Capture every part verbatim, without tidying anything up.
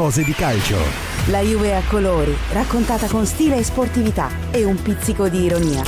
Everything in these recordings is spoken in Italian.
Cose di calcio. La Juve a colori, raccontata con stile e sportività e un pizzico di ironia.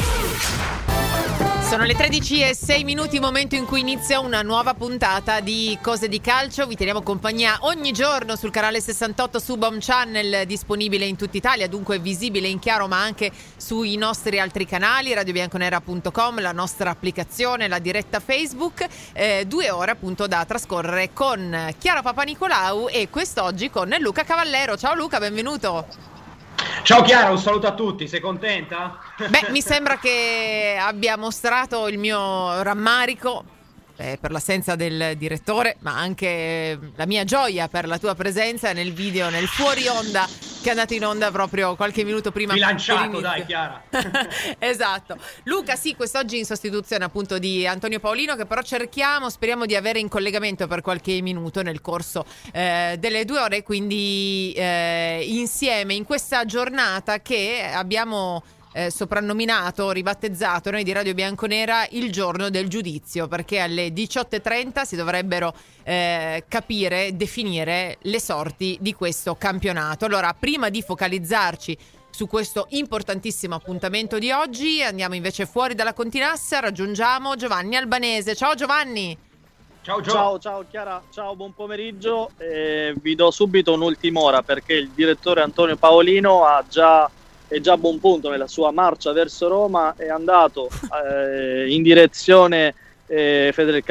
Sono le tredici e sei minuti, momento in cui inizia una nuova puntata di Cose di Calcio. Vi teniamo compagnia ogni giorno sul canale sessantotto su Boom Channel, disponibile in tutta Italia, dunque visibile in chiaro, ma anche sui nostri altri canali, radio bianconera punto com, la nostra applicazione, la diretta Facebook. Eh, due ore appunto da trascorrere con Chiara Papanicolau e quest'oggi con Luca Cavallero. Ciao Luca, benvenuto. Ciao Chiara, un saluto a tutti, sei contenta? Beh, mi sembra che abbia mostrato il mio rammarico eh, per l'assenza del direttore, ma anche la mia gioia per la tua presenza nel video, nel fuori onda che è andato in onda proprio qualche minuto prima. Bilanciato, dai Chiara. Esatto. Luca, sì, quest'oggi in sostituzione appunto di Antonio Paolino, che però cerchiamo, speriamo di avere in collegamento per qualche minuto nel corso eh, delle due ore, quindi eh, insieme in questa giornata che abbiamo Eh, soprannominato, ribattezzato noi di Radio Bianconera il giorno del giudizio, perché alle diciotto e trenta si dovrebbero eh, capire, definire le sorti di questo campionato. Allora, prima di focalizzarci su questo importantissimo appuntamento di oggi, andiamo invece fuori dalla Continassa, raggiungiamo Giovanni Albanese. Ciao Giovanni. Ciao Gio. Ciao, ciao Chiara, ciao, buon pomeriggio. Eh, vi do subito un'ultima ora perché il direttore Antonio Paolino ha già è già a buon punto nella sua marcia verso Roma, è andato eh, in direzione eh,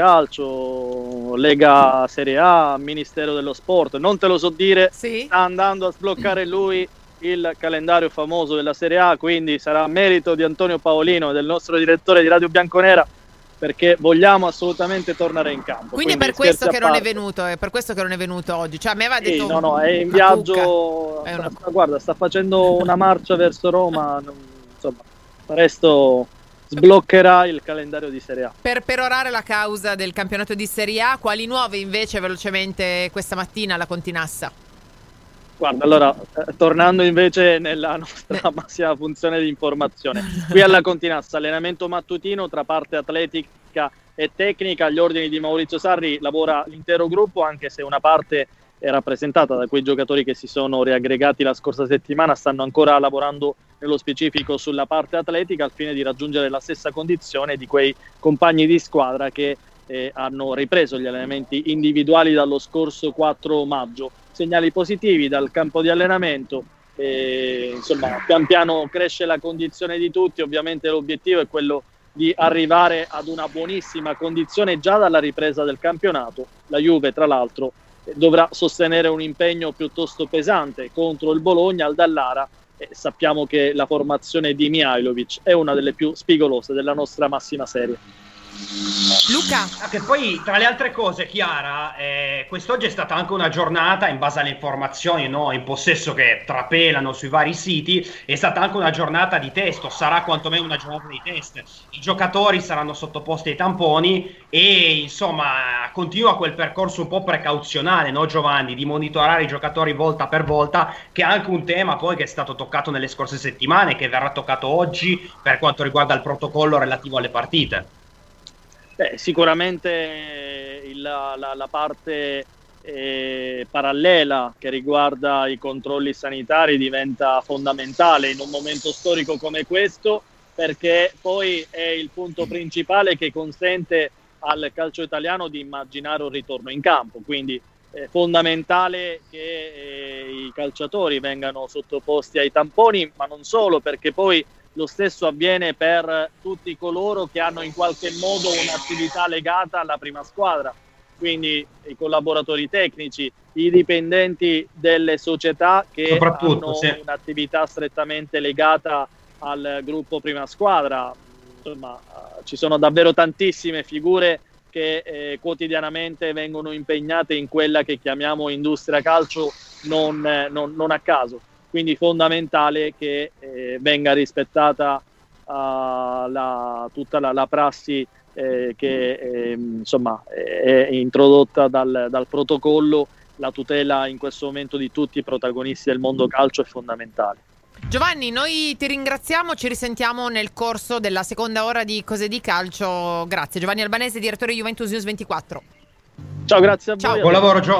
Federcalcio, Lega Serie A, Ministero dello Sport, non te lo so dire, sì? Sta andando a sbloccare lui il calendario famoso della Serie A, quindi sarà merito di Antonio Paolino e del nostro direttore di Radio Bianconera, perché vogliamo assolutamente tornare in campo. Quindi, quindi è per questo che non è venuto, è per questo che non è venuto oggi. Cioè, a me aveva detto sì, no, no, è in viaggio, è una... sta, guarda, sta facendo una marcia verso Roma, insomma, presto sbloccherà il calendario di Serie A. Per perorare la causa del campionato di Serie A, quali nuove invece velocemente questa mattina alla Continassa? Guarda, allora, eh, tornando invece nella nostra massima funzione di informazione, qui alla Continassa, allenamento mattutino tra parte atletica e tecnica, agli ordini di Maurizio Sarri lavora l'intero gruppo, anche se una parte è rappresentata da quei giocatori che si sono riaggregati la scorsa settimana, stanno ancora lavorando nello specifico sulla parte atletica al fine di raggiungere la stessa condizione di quei compagni di squadra che eh, hanno ripreso gli allenamenti individuali dallo scorso quattro maggio. Segnali positivi dal campo di allenamento, e, insomma pian piano cresce la condizione di tutti, ovviamente l'obiettivo è quello di arrivare ad una buonissima condizione già dalla ripresa del campionato. La Juve tra l'altro dovrà sostenere un impegno piuttosto pesante contro il Bologna al Dallara e sappiamo che la formazione di Mihajlovic è una delle più spigolose della nostra massima serie. Luca. Ah, che poi tra le altre cose, Chiara, eh, quest'oggi è stata anche una giornata, in base alle informazioni, no, in possesso che trapelano sui vari siti, è stata anche una giornata di test, o sarà quantomeno una giornata di test. I giocatori saranno sottoposti ai tamponi e insomma continua quel percorso un po' precauzionale, no Giovanni, di monitorare i giocatori volta per volta, che è anche un tema poi che è stato toccato nelle scorse settimane, che verrà toccato oggi per quanto riguarda il protocollo relativo alle partite. Beh, sicuramente il, la, la parte eh, parallela che riguarda i controlli sanitari diventa fondamentale in un momento storico come questo, perché poi è il punto principale che consente al calcio italiano di immaginare un ritorno in campo, quindi è fondamentale che eh, i calciatori vengano sottoposti ai tamponi, ma non solo, perché poi lo stesso avviene per tutti coloro che hanno in qualche modo un'attività legata alla prima squadra, quindi i collaboratori tecnici, i dipendenti delle società che hanno sì. un'attività strettamente legata al gruppo prima squadra. Insomma, ci sono davvero tantissime figure che eh, quotidianamente vengono impegnate in quella che chiamiamo industria calcio non, eh, non, non a caso. Quindi fondamentale che eh, venga rispettata uh, la, tutta la, la prassi eh, che eh, insomma è introdotta dal, dal protocollo. La tutela in questo momento di tutti i protagonisti del mondo calcio è fondamentale. Giovanni, noi ti ringraziamo, ci risentiamo nel corso della seconda ora di Cose di Calcio. Grazie. Giovanni Albanese, direttore Juventus News ventiquattro. Ciao, grazie a Ciao. voi. Buon lavoro Gio.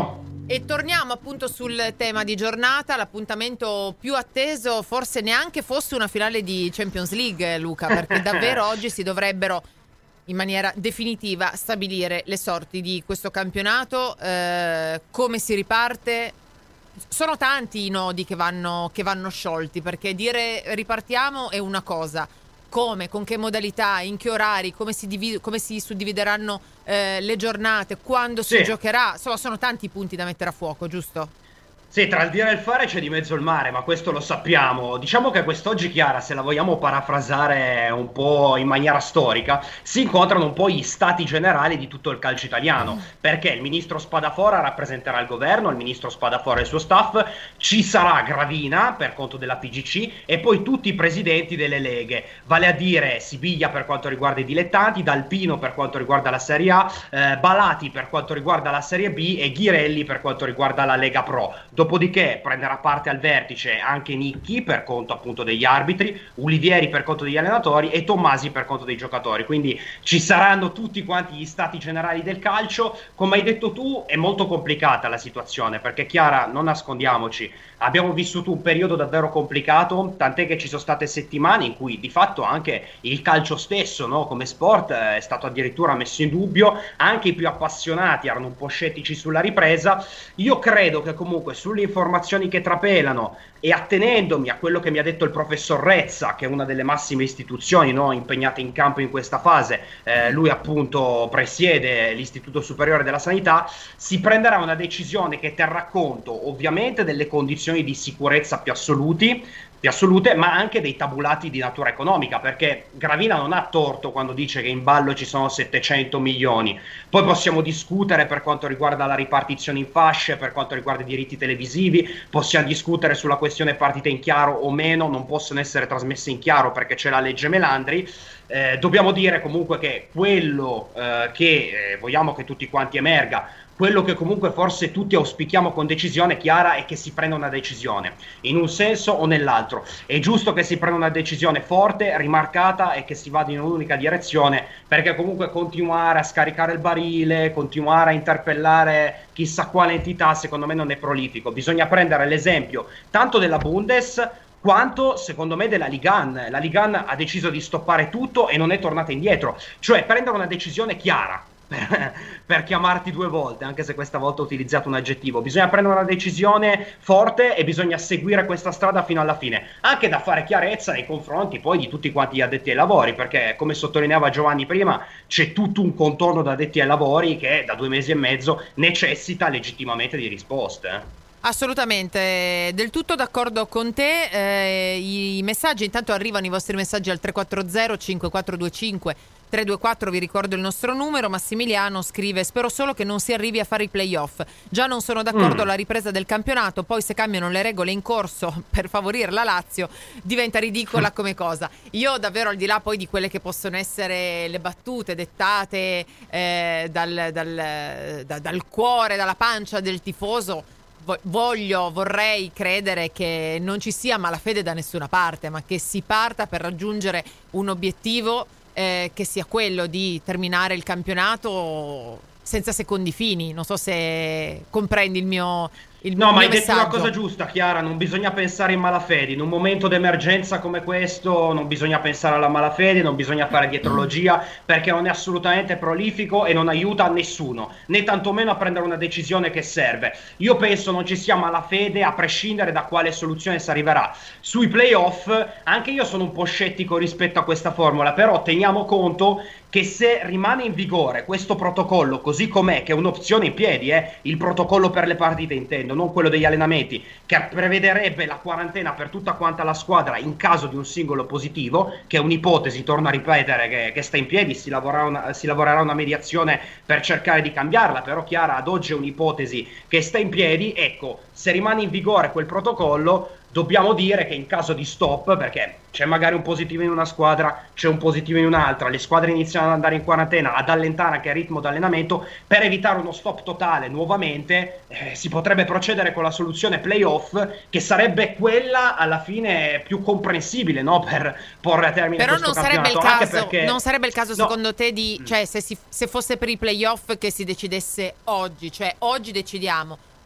E torniamo appunto sul tema di giornata, l'appuntamento più atteso forse neanche fosse una finale di Champions League, Luca, perché davvero oggi si dovrebbero in maniera definitiva stabilire le sorti di questo campionato, eh, come si riparte. Sono tanti i nodi che vanno, che vanno sciolti, perché dire ripartiamo è una cosa, come, con che modalità, in che orari, come si, div- come si suddivideranno eh, le giornate, quando sì. si giocherà, insomma sono tanti punti da mettere a fuoco, giusto? Sì, tra il dire e il fare c'è di mezzo il mare, ma questo lo sappiamo. Diciamo che quest'oggi, Chiara, se la vogliamo parafrasare un po' in maniera storica, si incontrano un po' gli stati generali di tutto il calcio italiano, perché il ministro Spadafora rappresenterà il governo, il ministro Spadafora e il suo staff, ci sarà Gravina per conto della P G C e poi tutti i presidenti delle leghe, vale a dire Sibiglia per quanto riguarda i dilettanti, D'Alpino per quanto riguarda la Serie A, eh, Balati per quanto riguarda la Serie B e Ghirelli per quanto riguarda la Lega Pro. Dopodiché prenderà parte al vertice anche Nicchi per conto appunto degli arbitri, Ulivieri per conto degli allenatori e Tommasi per conto dei giocatori. Quindi ci saranno tutti quanti gli stati generali del calcio. Come hai detto tu, è molto complicata la situazione perché, Chiara, non nascondiamoci, abbiamo vissuto un periodo davvero complicato, tant'è che ci sono state settimane in cui di fatto anche il calcio stesso, no, come sport è stato addirittura messo in dubbio, anche i più appassionati erano un po' scettici sulla ripresa. Io credo che comunque sulle informazioni che trapelano e attenendomi a quello che mi ha detto il professor Rezza, che è una delle massime istituzioni, no, impegnate in campo in questa fase, eh, lui appunto presiede l'Istituto Superiore della Sanità, si prenderà una decisione che terrà conto ovviamente delle condizioni di sicurezza più assoluti, più assolute, ma anche dei tabulati di natura economica, perché Gravina non ha torto quando dice che in ballo ci sono settecento milioni. Poi possiamo discutere per quanto riguarda la ripartizione in fasce, per quanto riguarda i diritti televisivi, possiamo discutere sulla questione partite in chiaro o meno, non possono essere trasmesse in chiaro perché c'è la legge Melandri. Eh, dobbiamo dire comunque che quello eh, che eh, vogliamo che tutti quanti emerga, quello che comunque forse tutti auspichiamo con decisione chiara è che si prenda una decisione, in un senso o nell'altro. È giusto che si prenda una decisione forte, rimarcata e che si vada in un'unica direzione, perché comunque continuare a scaricare il barile, continuare a interpellare chissà quale entità, secondo me non è prolifico. Bisogna prendere l'esempio tanto della Bundes quanto secondo me della Ligan. La Ligan ha deciso di stoppare tutto e non è tornata indietro, cioè prendere una decisione chiara. Per, per chiamarti due volte, anche se questa volta ho utilizzato un aggettivo, bisogna prendere una decisione forte e bisogna seguire questa strada fino alla fine, anche da fare chiarezza nei confronti poi di tutti quanti gli addetti ai lavori, perché come sottolineava Giovanni prima c'è tutto un contorno da addetti ai lavori che da due mesi e mezzo necessita legittimamente di risposte. Assolutamente, del tutto d'accordo con te. Eh, i messaggi intanto arrivano, i vostri messaggi al tre quattro zero cinque quattro due cinque tre due quattro, vi ricordo il nostro numero. Massimiliano scrive: spero solo che non si arrivi a fare i playoff, già non sono d'accordo mm. alla ripresa del campionato, poi se cambiano le regole in corso per favorire la Lazio diventa ridicola mm. come cosa. Io davvero, al di là poi di quelle che possono essere le battute dettate eh, dal, dal, da, dal cuore, dalla pancia del tifoso, voglio, vorrei credere che non ci sia malafede da nessuna parte, ma che si parta per raggiungere un obiettivo eh, che sia quello di terminare il campionato senza secondi fini. Non so se comprendi il mio il No, mio ma hai messaggio. detto una cosa giusta, Chiara, non bisogna pensare in malafede. In un momento d'emergenza come questo non bisogna pensare alla malafede, non bisogna fare dietrologia, perché non è assolutamente prolifico e non aiuta a nessuno, né tantomeno a prendere una decisione che serve. Io penso non ci sia malafede a prescindere da quale soluzione si arriverà. Sui playoff anche io sono un po' scettico rispetto a questa formula, però teniamo conto che se rimane in vigore questo protocollo così com'è, che è un'opzione in piedi, eh, il protocollo per le partite intendo, non quello degli allenamenti, che prevederebbe la quarantena per tutta quanta la squadra in caso di un singolo positivo, che è un'ipotesi, torno a ripetere, che, che sta in piedi, si lavorerà, una, si lavorerà una mediazione per cercare di cambiarla, però Chiara, ad oggi è un'ipotesi che sta in piedi. Ecco, se rimane in vigore quel protocollo, dobbiamo dire che in caso di stop, perché c'è magari un positivo in una squadra, c'è un positivo in un'altra, le squadre iniziano ad andare in quarantena, ad allentare anche il ritmo d'allenamento, per evitare uno stop totale nuovamente eh, si potrebbe procedere con la soluzione playoff, che sarebbe quella alla fine più comprensibile, no? Per porre a termine Però questo non sarebbe il campionato. caso, Anche perché... non sarebbe il caso No. secondo te di, cioè se, si, se fosse per i playoff che si decidesse oggi, cioè oggi decidiamo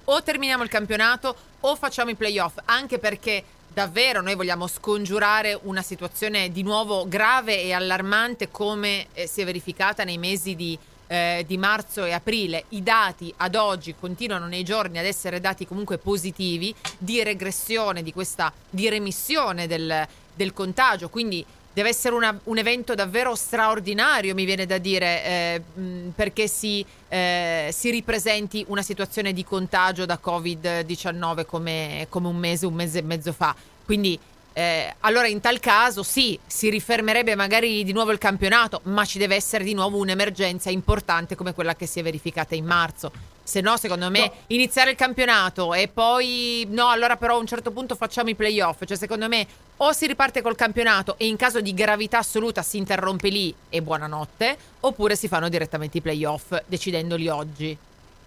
o terminiamo il campionato o facciamo i playoff, anche perché davvero noi vogliamo scongiurare una situazione di nuovo grave e allarmante come eh, si è verificata nei mesi di, eh, di marzo e aprile. I dati ad oggi continuano nei giorni ad essere dati comunque positivi di regressione di questa di remissione del, del contagio, quindi deve essere una, un evento davvero straordinario, mi viene da dire, eh, mh, perché si, eh, si ripresenti una situazione di contagio da covid diciannove come, come un mese, un mese e mezzo fa. Quindi eh, allora in tal caso sì, si rifermerebbe magari di nuovo il campionato, ma ci deve essere di nuovo un'emergenza importante come quella che si è verificata in marzo. Se no, secondo me, no. iniziare il campionato e poi no, allora però a un certo punto facciamo i playoff. Cioè, secondo me, o si riparte col campionato e in caso di gravità assoluta si interrompe lì e buonanotte, oppure si fanno direttamente i playoff, decidendoli oggi.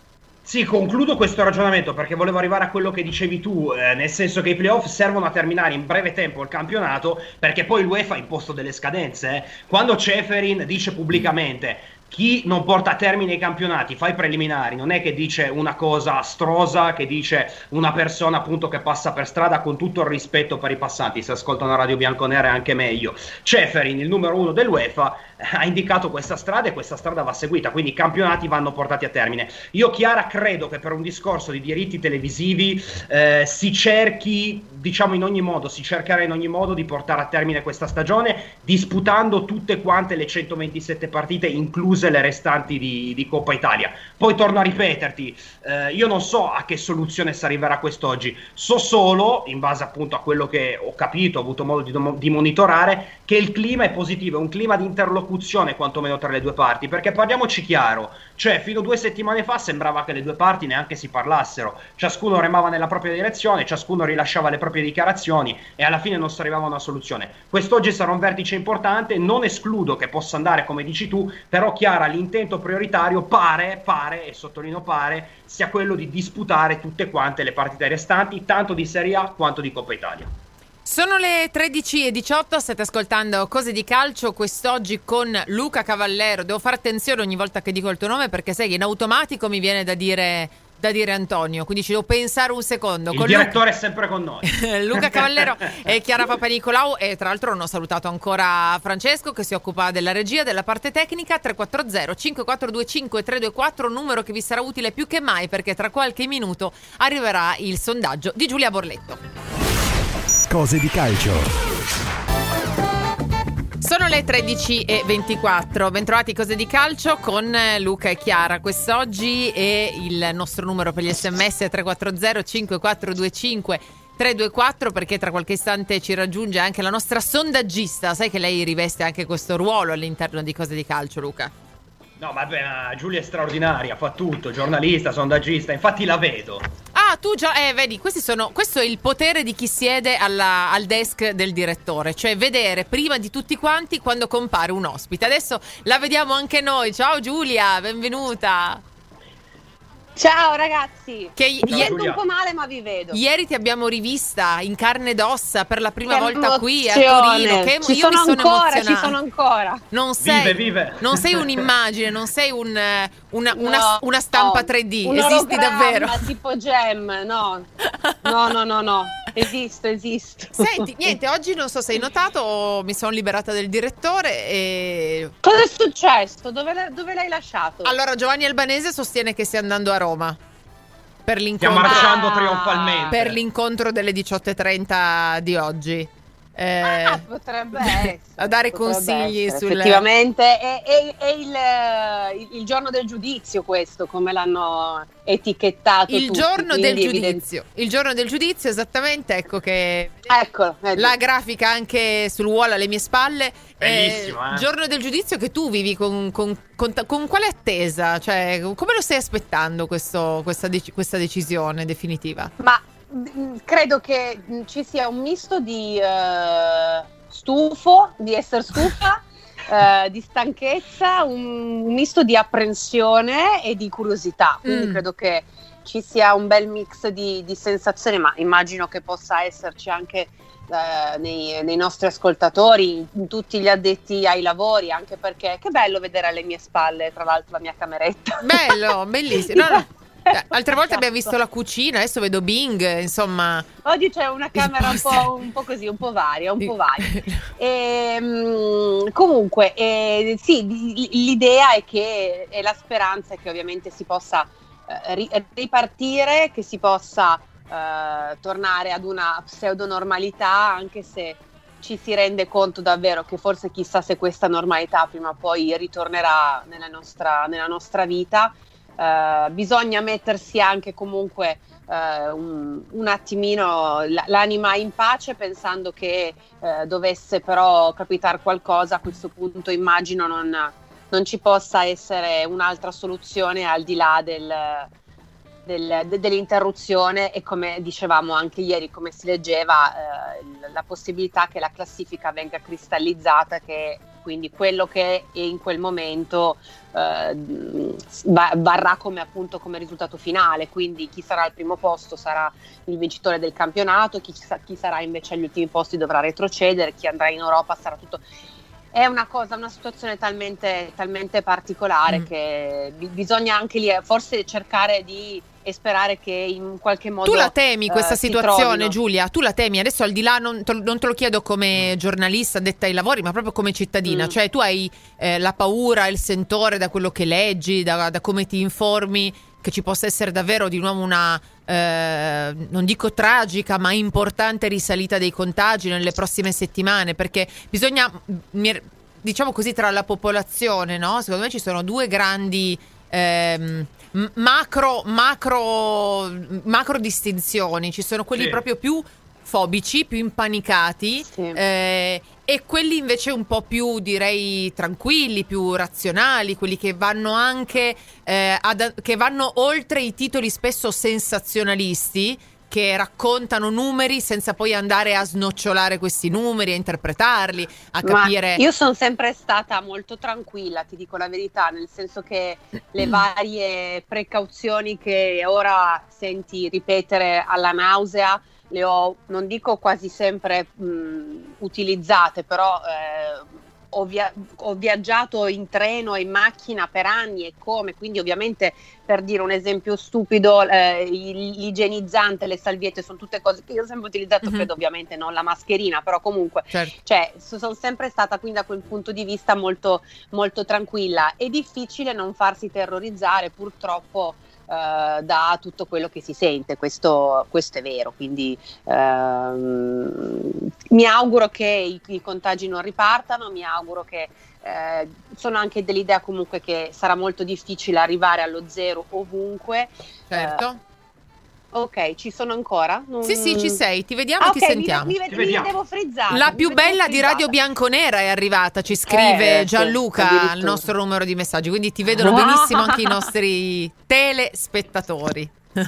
Sì, concludo questo ragionamento perché volevo arrivare a quello che dicevi tu, eh, nel senso che i playoff servono a terminare in breve tempo il campionato, perché poi l'UEFA ha imposto delle scadenze. Eh. Quando Ceferin dice pubblicamente chi non porta a termine i campionati fa i preliminari, non è che dice una cosa astrosa, che dice una persona appunto che passa per strada, con tutto il rispetto per i passanti, se ascoltano Radio Bianconera è anche meglio. Ceferin, il numero uno dell'UEFA, ha indicato questa strada e questa strada va seguita, quindi i campionati vanno portati a termine. Io, Chiara, credo che per un discorso di diritti televisivi eh, si cerchi, diciamo in ogni modo, si cercherà in ogni modo di portare a termine questa stagione disputando tutte quante le centoventisette partite, incluse le restanti di, di Coppa Italia. Poi torno a ripeterti, eh, io non so a che soluzione si arriverà quest'oggi, so solo, in base appunto a quello che ho capito, ho avuto modo di, di monitorare, che il clima è positivo, è un clima di interlocuzione quantomeno tra le due parti, perché parliamoci chiaro, cioè fino a due settimane fa sembrava che le due parti neanche si parlassero, ciascuno remava nella propria direzione, ciascuno rilasciava le proprie dichiarazioni e alla fine non si arrivava a una soluzione. Quest'oggi sarà un vertice importante, non escludo che possa andare come dici tu, però Chiara, l'intento prioritario pare, pare, e sottolineo pare, sia quello di disputare tutte quante le partite restanti, tanto di Serie A quanto di Coppa Italia. Sono le tredici e diciotto, state ascoltando Cose di Calcio, quest'oggi con Luca Cavallero. Devo fare attenzione ogni volta che dico il tuo nome perché sai che in automatico mi viene da dire... da dire Antonio, quindi ci devo pensare un secondo. Il con direttore Luca... è sempre con noi. Luca Cavallero e Chiara Papanicolau, e tra l'altro non ho salutato ancora Francesco che si occupa della regia, della parte tecnica. Tre quattro zero cinque quattro due cinque tre due quattro, numero che vi sarà utile più che mai perché tra qualche minuto arriverà il sondaggio di Giulia Borletto. Cose di Calcio. Sono le tredici e ventiquattro, bentrovati Cose di Calcio con Luca e Chiara. Quest'oggi è il nostro numero per gli sms tre quattro zero cinque quattro due cinque tre due quattro, perché tra qualche istante ci raggiunge anche la nostra sondaggista. Sai che lei riveste anche questo ruolo all'interno di Cose di Calcio, Luca? No, vabbè, Giulia è straordinaria, fa tutto, giornalista, sondaggista, infatti la vedo. Ah, tu già, eh, vedi, questi sono, questo è il potere di chi siede alla, al desk del direttore, cioè vedere prima di tutti quanti quando compare un ospite. Adesso la vediamo anche noi. Ciao Giulia, benvenuta. Ciao ragazzi, che mi i- sento un po' male ma vi vedo. Ieri ti abbiamo rivista in carne ed ossa per la prima che volta qui a emozione. Torino. Che emo- ci io sono, mi sono ancora, emozionata. ci sono ancora. Non sei, vive, vive. Non sei un'immagine, non sei un, una, No, una, una stampa no, tre D, un esisti ologramma davvero. tipo Gem, no, no, no, no, no, esisto, esisto. Senti, niente, oggi non so se hai notato, mi sono liberata del direttore e... Cosa è successo? Dove, l'hai- dove l'hai lasciato? Allora Giovanni Albanese sostiene che stia andando a Roma per Stiamo l'incontro, marciando Ah. trionfalmente. per l'incontro delle diciotto e trenta di oggi. Eh, Ah, potrebbe essere. a dare potrebbe consigli essere. sul- Effettivamente è, è- è il, eh, il- il giorno del giudizio questo, come l'hanno etichettato il tutti, giorno del quindi evidente- giudizio, il giorno del giudizio, esattamente, ecco che Ecco, vedi. la grafica anche sul wall alle mie spalle. Bellissimo, eh. Giorno del giudizio che tu vivi con, con, con, con quale attesa? Cioè, come lo stai aspettando questo, questa, dec- questa decisione definitiva? Ma mh, credo che mh, ci sia un misto di eh, stufo, di essere stufa, eh, di stanchezza, un, un misto di apprensione e di curiosità. Quindi Mm. credo che ci sia un bel mix di, di sensazioni, ma immagino che possa esserci anche eh, nei, nei nostri ascoltatori, in tutti gli addetti ai lavori, anche perché che bello vedere alle mie spalle, tra l'altro, la mia cameretta. Bello, bellissimo. No, no. Altre volte abbiamo visto la cucina, adesso vedo Bing, insomma. Oggi c'è una camera un po', un po' così, un po' varia, un po' varia. E, mh, comunque, eh, sì, l'idea è che, e la speranza è che ovviamente si possa eh, ri- ripartire, che si possa eh, tornare ad una pseudo-normalità, anche se ci si rende conto davvero che forse chissà se questa normalità prima o poi ritornerà nella nostra, nella nostra vita. Uh, bisogna mettersi anche comunque uh, un, un attimino l- l'anima in pace, pensando che uh, dovesse però capitare qualcosa, a questo punto immagino non, non ci possa essere un'altra soluzione al di là del, del, de- dell'interruzione, e come dicevamo anche ieri, come si leggeva, uh, la possibilità che la classifica venga cristallizzata, che quindi quello che è in quel momento eh, varrà come appunto come risultato finale, quindi chi sarà al primo posto sarà il vincitore del campionato, chi, chi sarà invece agli ultimi posti dovrà retrocedere, chi andrà in Europa sarà tutto. È una cosa, una situazione talmente, talmente particolare mm. che b- bisogna anche lì forse cercare di e sperare che in qualche modo tu la temi questa uh, situazione, Giulia? Tu la temi? Adesso al di là non te, non te lo chiedo come giornalista addetta ai lavori, ma proprio come cittadina, mm. cioè tu hai eh, la paura, il sentore da quello che leggi, da, da come ti informi, che ci possa essere davvero di nuovo una eh, non dico tragica ma importante risalita dei contagi nelle prossime settimane, perché bisogna, diciamo così, tra la popolazione, no? Secondo me ci sono due grandi ehm, macro macro macro distinzioni. Ci sono quelli sì. proprio più fobici, più impanicati, sì. eh, e quelli invece un po' più, direi, tranquilli, più razionali, quelli che vanno anche eh, ad, che vanno oltre i titoli spesso sensazionalisti, che raccontano numeri senza poi andare a snocciolare questi numeri, a interpretarli, a capire. Ma io sono sempre stata molto tranquilla, ti dico la verità, nel senso che le varie precauzioni che ora senti ripetere alla nausea le ho, non dico quasi sempre mh, utilizzate, però eh, ho, via- ho viaggiato in treno e in macchina per anni e come, quindi ovviamente, per dire un esempio stupido, eh, l'igienizzante, le salviette sono tutte cose che io ho sempre utilizzato, mm-hmm. credo ovviamente non la mascherina, però comunque certo. cioè, sono sempre stata quindi da quel punto di vista molto, molto tranquilla. È difficile non farsi terrorizzare purtroppo Uh, da tutto quello che si sente, questo, questo è vero, quindi uh, mi auguro che i, i contagi non ripartano, mi auguro che uh, sono anche dell'idea comunque che sarà molto difficile arrivare allo zero ovunque. Certo. Uh, Ok, ci sono ancora? Non... Sì, sì, ci sei, ti vediamo ah, e ti okay, sentiamo. Mi, mi, mi devo frizzare. La più bella di Radio Bianconera è arrivata, ci scrive eh, Gianluca al nostro numero di messaggi, quindi ti vedono benissimo anche i nostri telespettatori.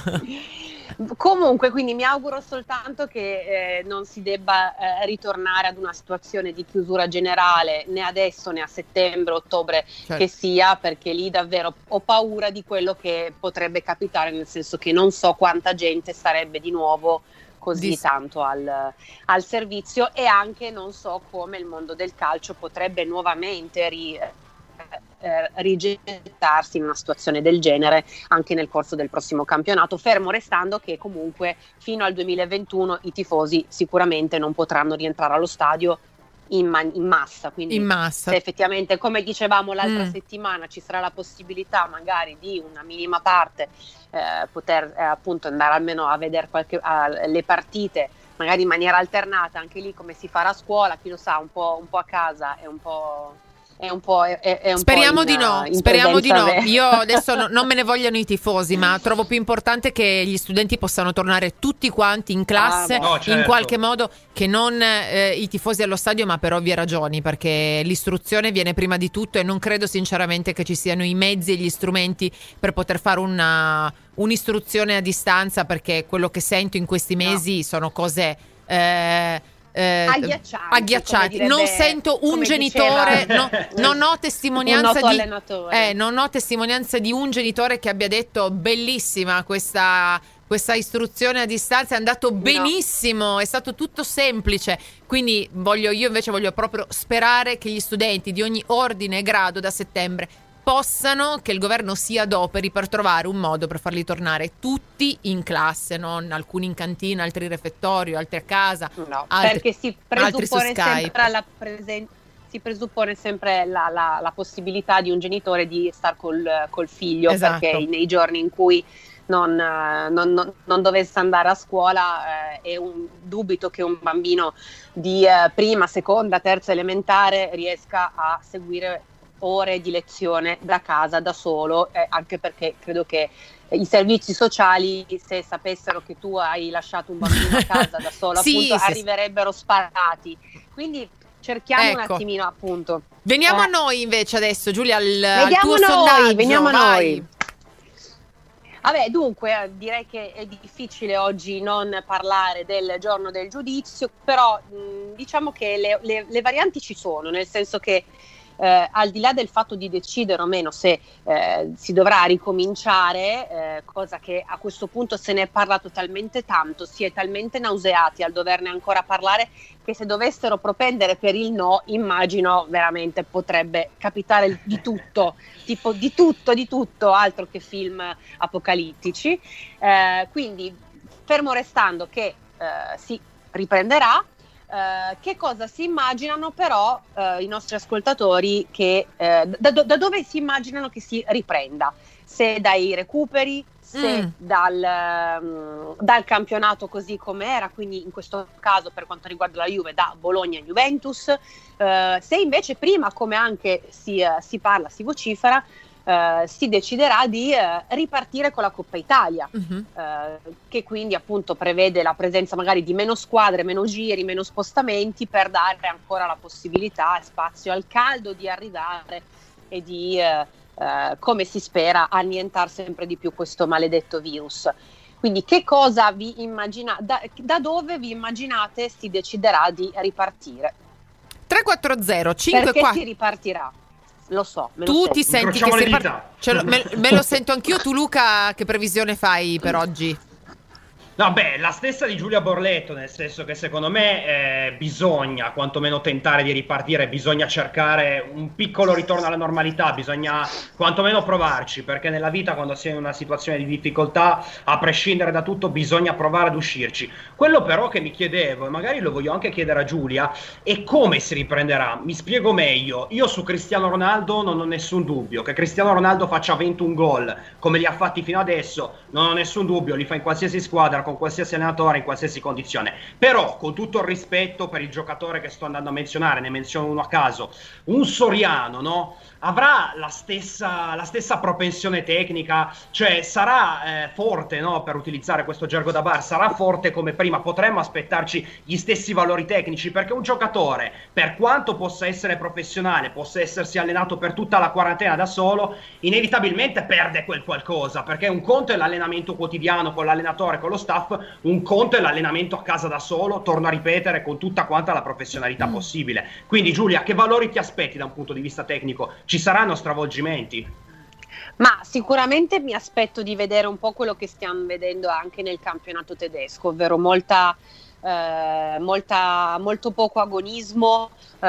Comunque, quindi mi auguro soltanto che eh, non si debba eh, ritornare ad una situazione di chiusura generale né adesso né a settembre, ottobre, certo. che sia, perché lì davvero ho paura di quello che potrebbe capitare, nel senso che non so quanta gente sarebbe di nuovo così Dis- tanto al, al servizio, e anche non so come il mondo del calcio potrebbe nuovamente ri- Eh, rigettarsi in una situazione del genere anche nel corso del prossimo campionato, fermo restando che comunque fino al duemilaventuno i tifosi sicuramente non potranno rientrare allo stadio in, man- in massa, quindi in massa. Se effettivamente, come dicevamo l'altra mm. settimana, ci sarà la possibilità magari di una minima parte eh, poter eh, appunto andare almeno a vedere qualche, uh, le partite magari in maniera alternata, anche lì come si farà a scuola, chi lo sa, un po', un po' a casa e un po'... È un po', è, è un speriamo po' in, di no, in speriamo di no. Ve- Io adesso no, non me ne vogliano i tifosi, ma trovo più importante che gli studenti possano tornare tutti quanti in classe, ah, no, certo. in qualche modo, che non eh, i tifosi allo stadio, ma per ovvie ragioni, perché l'istruzione viene prima di tutto e non credo sinceramente che ci siano i mezzi e gli strumenti per poter fare una un'istruzione a distanza, perché quello che sento in questi mesi no. sono cose eh, Eh, agghiaccianti, agghiaccianti. Direbbe, non sento un genitore, no, non ho testimonianza un di eh, non ho testimonianza di un genitore che abbia detto bellissima questa questa istruzione a distanza, è andato benissimo, no. È stato tutto semplice. Quindi voglio io invece voglio proprio sperare che gli studenti di ogni ordine e grado da settembre possano, che il governo si adoperi per trovare un modo per farli tornare tutti in classe, non alcuni in cantina, altri in refettorio, altri a casa. No, altri, perché si presuppone sempre la presenza. Si presuppone sempre la, la, la possibilità di un genitore di star col, col figlio, esatto. perché nei giorni in cui non, non, non, non dovesse andare a scuola eh, è un dubito che un bambino di eh, prima, seconda, terza elementare riesca a seguire ore di lezione da casa da solo, eh, anche perché credo che i servizi sociali, se sapessero che tu hai lasciato un bambino a casa da solo, sì, appunto, sì, arriverebbero sparati. Quindi cerchiamo ecco. un attimino, appunto. Veniamo eh. a noi invece adesso, Giulia, al, veniamo al tuo noi, sondaggio. Veniamo vai. a noi. Vabbè, dunque, direi che è difficile oggi non parlare del giorno del giudizio, però mh, diciamo che le, le, le varianti ci sono, nel senso che Eh, al di là del fatto di decidere o meno se eh, si dovrà ricominciare, eh, cosa che a questo punto se ne è parlato talmente tanto, si è talmente nauseati al doverne ancora parlare, che se dovessero propendere per il no, immagino veramente potrebbe capitare di tutto, tipo di tutto, di tutto, altro che film apocalittici. Eh, quindi, fermo restando che eh, si riprenderà, Uh, che cosa si immaginano però uh, i nostri ascoltatori che uh, da, da dove si immaginano che si riprenda? Se dai recuperi, se mm. dal, um, dal campionato così come era, quindi in questo caso per quanto riguarda la Juve da Bologna a Juventus, uh, se invece prima, come anche si, uh, si parla, si vocifera, Uh, si deciderà di uh, ripartire con la Coppa Italia, uh-huh. uh, che quindi appunto prevede la presenza magari di meno squadre, meno giri, meno spostamenti, per dare ancora la possibilità e spazio al caldo di arrivare e di, uh, uh, come si spera, annientare sempre di più questo maledetto virus. Quindi che cosa vi immaginate, da, da dove vi immaginate si deciderà di ripartire? tre quattro zero cinque Perché quattro si ripartirà? Lo so, me tu lo so. ti senti che si ripar- cioè, me, me lo sento anch'io. Tu, Luca, che previsione fai per oggi? No, beh, la stessa di Giulia Borletto, nel senso che secondo me eh, bisogna quantomeno tentare di ripartire, bisogna cercare un piccolo ritorno alla normalità, bisogna quantomeno provarci, perché nella vita quando si è in una situazione di difficoltà, a prescindere da tutto, bisogna provare ad uscirci. Quello però che mi chiedevo, e magari lo voglio anche chiedere a Giulia, è come si riprenderà. Mi spiego meglio. Io su Cristiano Ronaldo non ho nessun dubbio, che Cristiano Ronaldo faccia ventuno gol, come li ha fatti fino adesso, non ho nessun dubbio, li fa in qualsiasi squadra, con qualsiasi allenatore, in qualsiasi condizione. Però, con tutto il rispetto per il giocatore che sto andando a menzionare, ne menziono uno a caso, un Soriano, no? Avrà la stessa, la stessa propensione tecnica, cioè sarà eh, forte, no? Per utilizzare questo gergo da bar, sarà forte come prima, potremmo aspettarci gli stessi valori tecnici, perché un giocatore, per quanto possa essere professionale, possa essersi allenato per tutta la quarantena da solo, inevitabilmente perde quel qualcosa, perché un conto è l'allenamento quotidiano con l'allenatore, con lo staff, un conto è l'allenamento a casa da solo, torno a ripetere, con tutta quanta la professionalità mm. possibile. Quindi Giulia, che valori ti aspetti da un punto di vista tecnico? Ci saranno stravolgimenti? Ma sicuramente mi aspetto di vedere un po' quello che stiamo vedendo anche nel campionato tedesco, ovvero molta, eh, molta, molto poco agonismo, eh,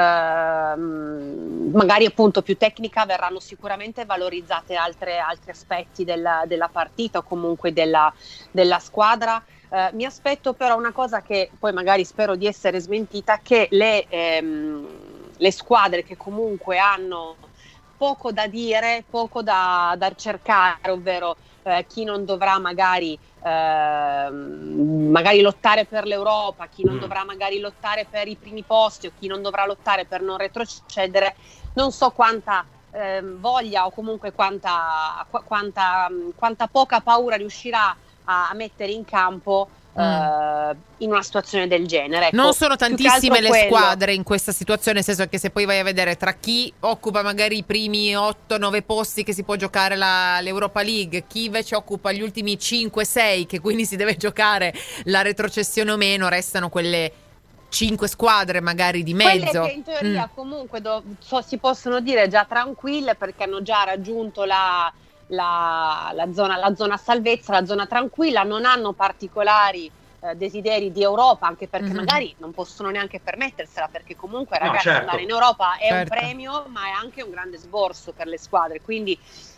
magari appunto più tecnica, verranno sicuramente valorizzate altre, altri aspetti della, della partita o comunque della, della squadra. Eh, mi aspetto però una cosa che poi magari spero di essere smentita, che le, ehm, le squadre che comunque hanno poco da dire, poco da, da cercare, ovvero eh, chi non dovrà magari, eh, magari lottare per l'Europa, chi non mm. dovrà magari lottare per i primi posti o chi non dovrà lottare per non retrocedere, non so quanta eh, voglia o comunque quanta, qu- quanta, quanta poca paura riuscirà a, a mettere in campo Mm. Uh, in una situazione del genere. Ecco, non sono tantissime le quello. squadre in questa situazione, nel senso che se poi vai a vedere tra chi occupa magari i primi otto nove posti che si può giocare la, l'Europa League, chi invece occupa gli ultimi cinque sei che quindi si deve giocare la retrocessione o meno, restano quelle cinque squadre magari di mezzo. Quelle che in teoria mm. comunque do, so, si possono dire già tranquille, perché hanno già raggiunto la La, la, zona, la zona salvezza, la zona tranquilla, non hanno particolari eh, desideri di Europa, anche perché Mhm. magari non possono neanche permettersela, perché comunque No, ragazzi certo. andare in Europa è Certo. un premio, ma è anche un grande sborso per le squadre, quindi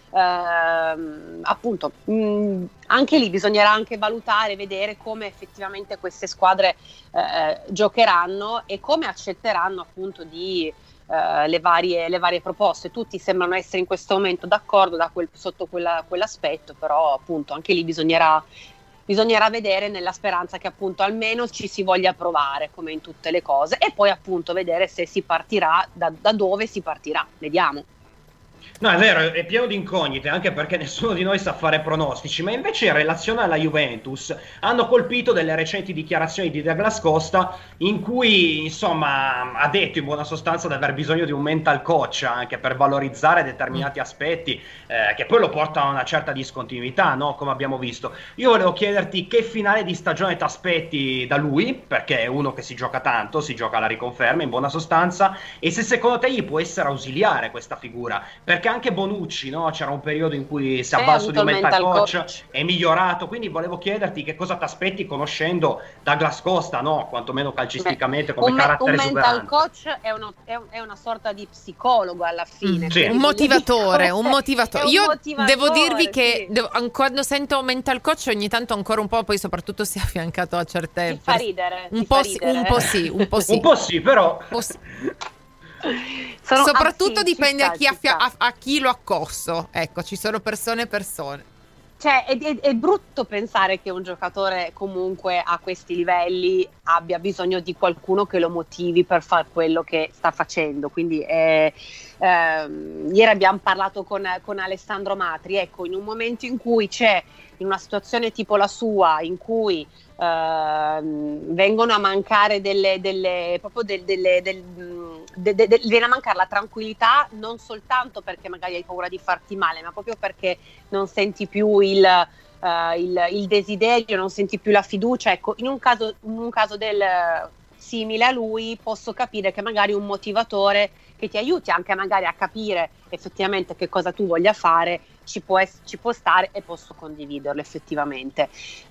ehm, appunto mh, anche lì bisognerà anche valutare, vedere come effettivamente queste squadre eh, giocheranno e come accetteranno appunto di eh, le, varie, le varie proposte. Tutti sembrano essere in questo momento d'accordo da quel, sotto quella, quell'aspetto, però appunto anche lì bisognerà bisognerà vedere, nella speranza che appunto almeno ci si voglia provare come in tutte le cose, e poi appunto vedere se si partirà, da, da dove si partirà, vediamo. No, è vero, è pieno di incognite, anche perché nessuno di noi sa fare pronostici, ma invece in relazione alla Juventus hanno colpito delle recenti dichiarazioni di Douglas Costa, in cui insomma ha detto in buona sostanza di aver bisogno di un mental coach anche per valorizzare determinati aspetti eh, che poi lo portano a una certa discontinuità, no? Come abbiamo visto. Io volevo chiederti che finale di stagione ti aspetti da lui, perché è uno che si gioca tanto, si gioca alla riconferma in buona sostanza, e se secondo te gli può essere ausiliare questa figura, perché anche Bonucci, no? C'era un periodo in cui si è Sì, avvalso ha di un avuto il mental mental coach, coach. è migliorato, quindi volevo chiederti che cosa ti aspetti conoscendo Douglas Costa, no? Quantomeno calcisticamente come un, me- carattere un mental esuberante. coach è, uno- è un- è una sorta di psicologo alla fine. Mm. Sì. quindi Un motivatore, dico, un motivatore. è un Io motivatore, devo dirvi che sì. devo- an- quando sento mental coach ogni tanto ancora un po', poi soprattutto si è affiancato a certe Ti fa ridere, un ti po' fa sì, ridere. un po' sì, un po' sì. Un po' sì, però Un po' sì. Sono- Soprattutto ah, sì, ci dipende sta, a chi, ci affia- sta. a, a chi lo accosso. Ecco, ci sono persone e persone. Cioè, è, è- è brutto pensare che un giocatore comunque a questi livelli abbia bisogno di qualcuno che lo motivi per fare quello che sta facendo. Quindi eh, ehm, ieri abbiamo parlato con, con Alessandro Matri, ecco, in un momento in cui c'è, in una situazione tipo la sua, in cui ehm, vengono a mancare delle, delle proprio del- delle, del, de- de- de- viene a mancare la tranquillità, non soltanto perché magari hai paura di farti male, ma proprio perché non senti più il, eh, il, il desiderio, non senti più la fiducia. Ecco, in un caso, in un caso del simile a lui, posso capire che magari un motivatore che ti aiuti anche magari a capire effettivamente che cosa tu voglia fare ci può, ess- ci può stare, e posso condividerlo effettivamente.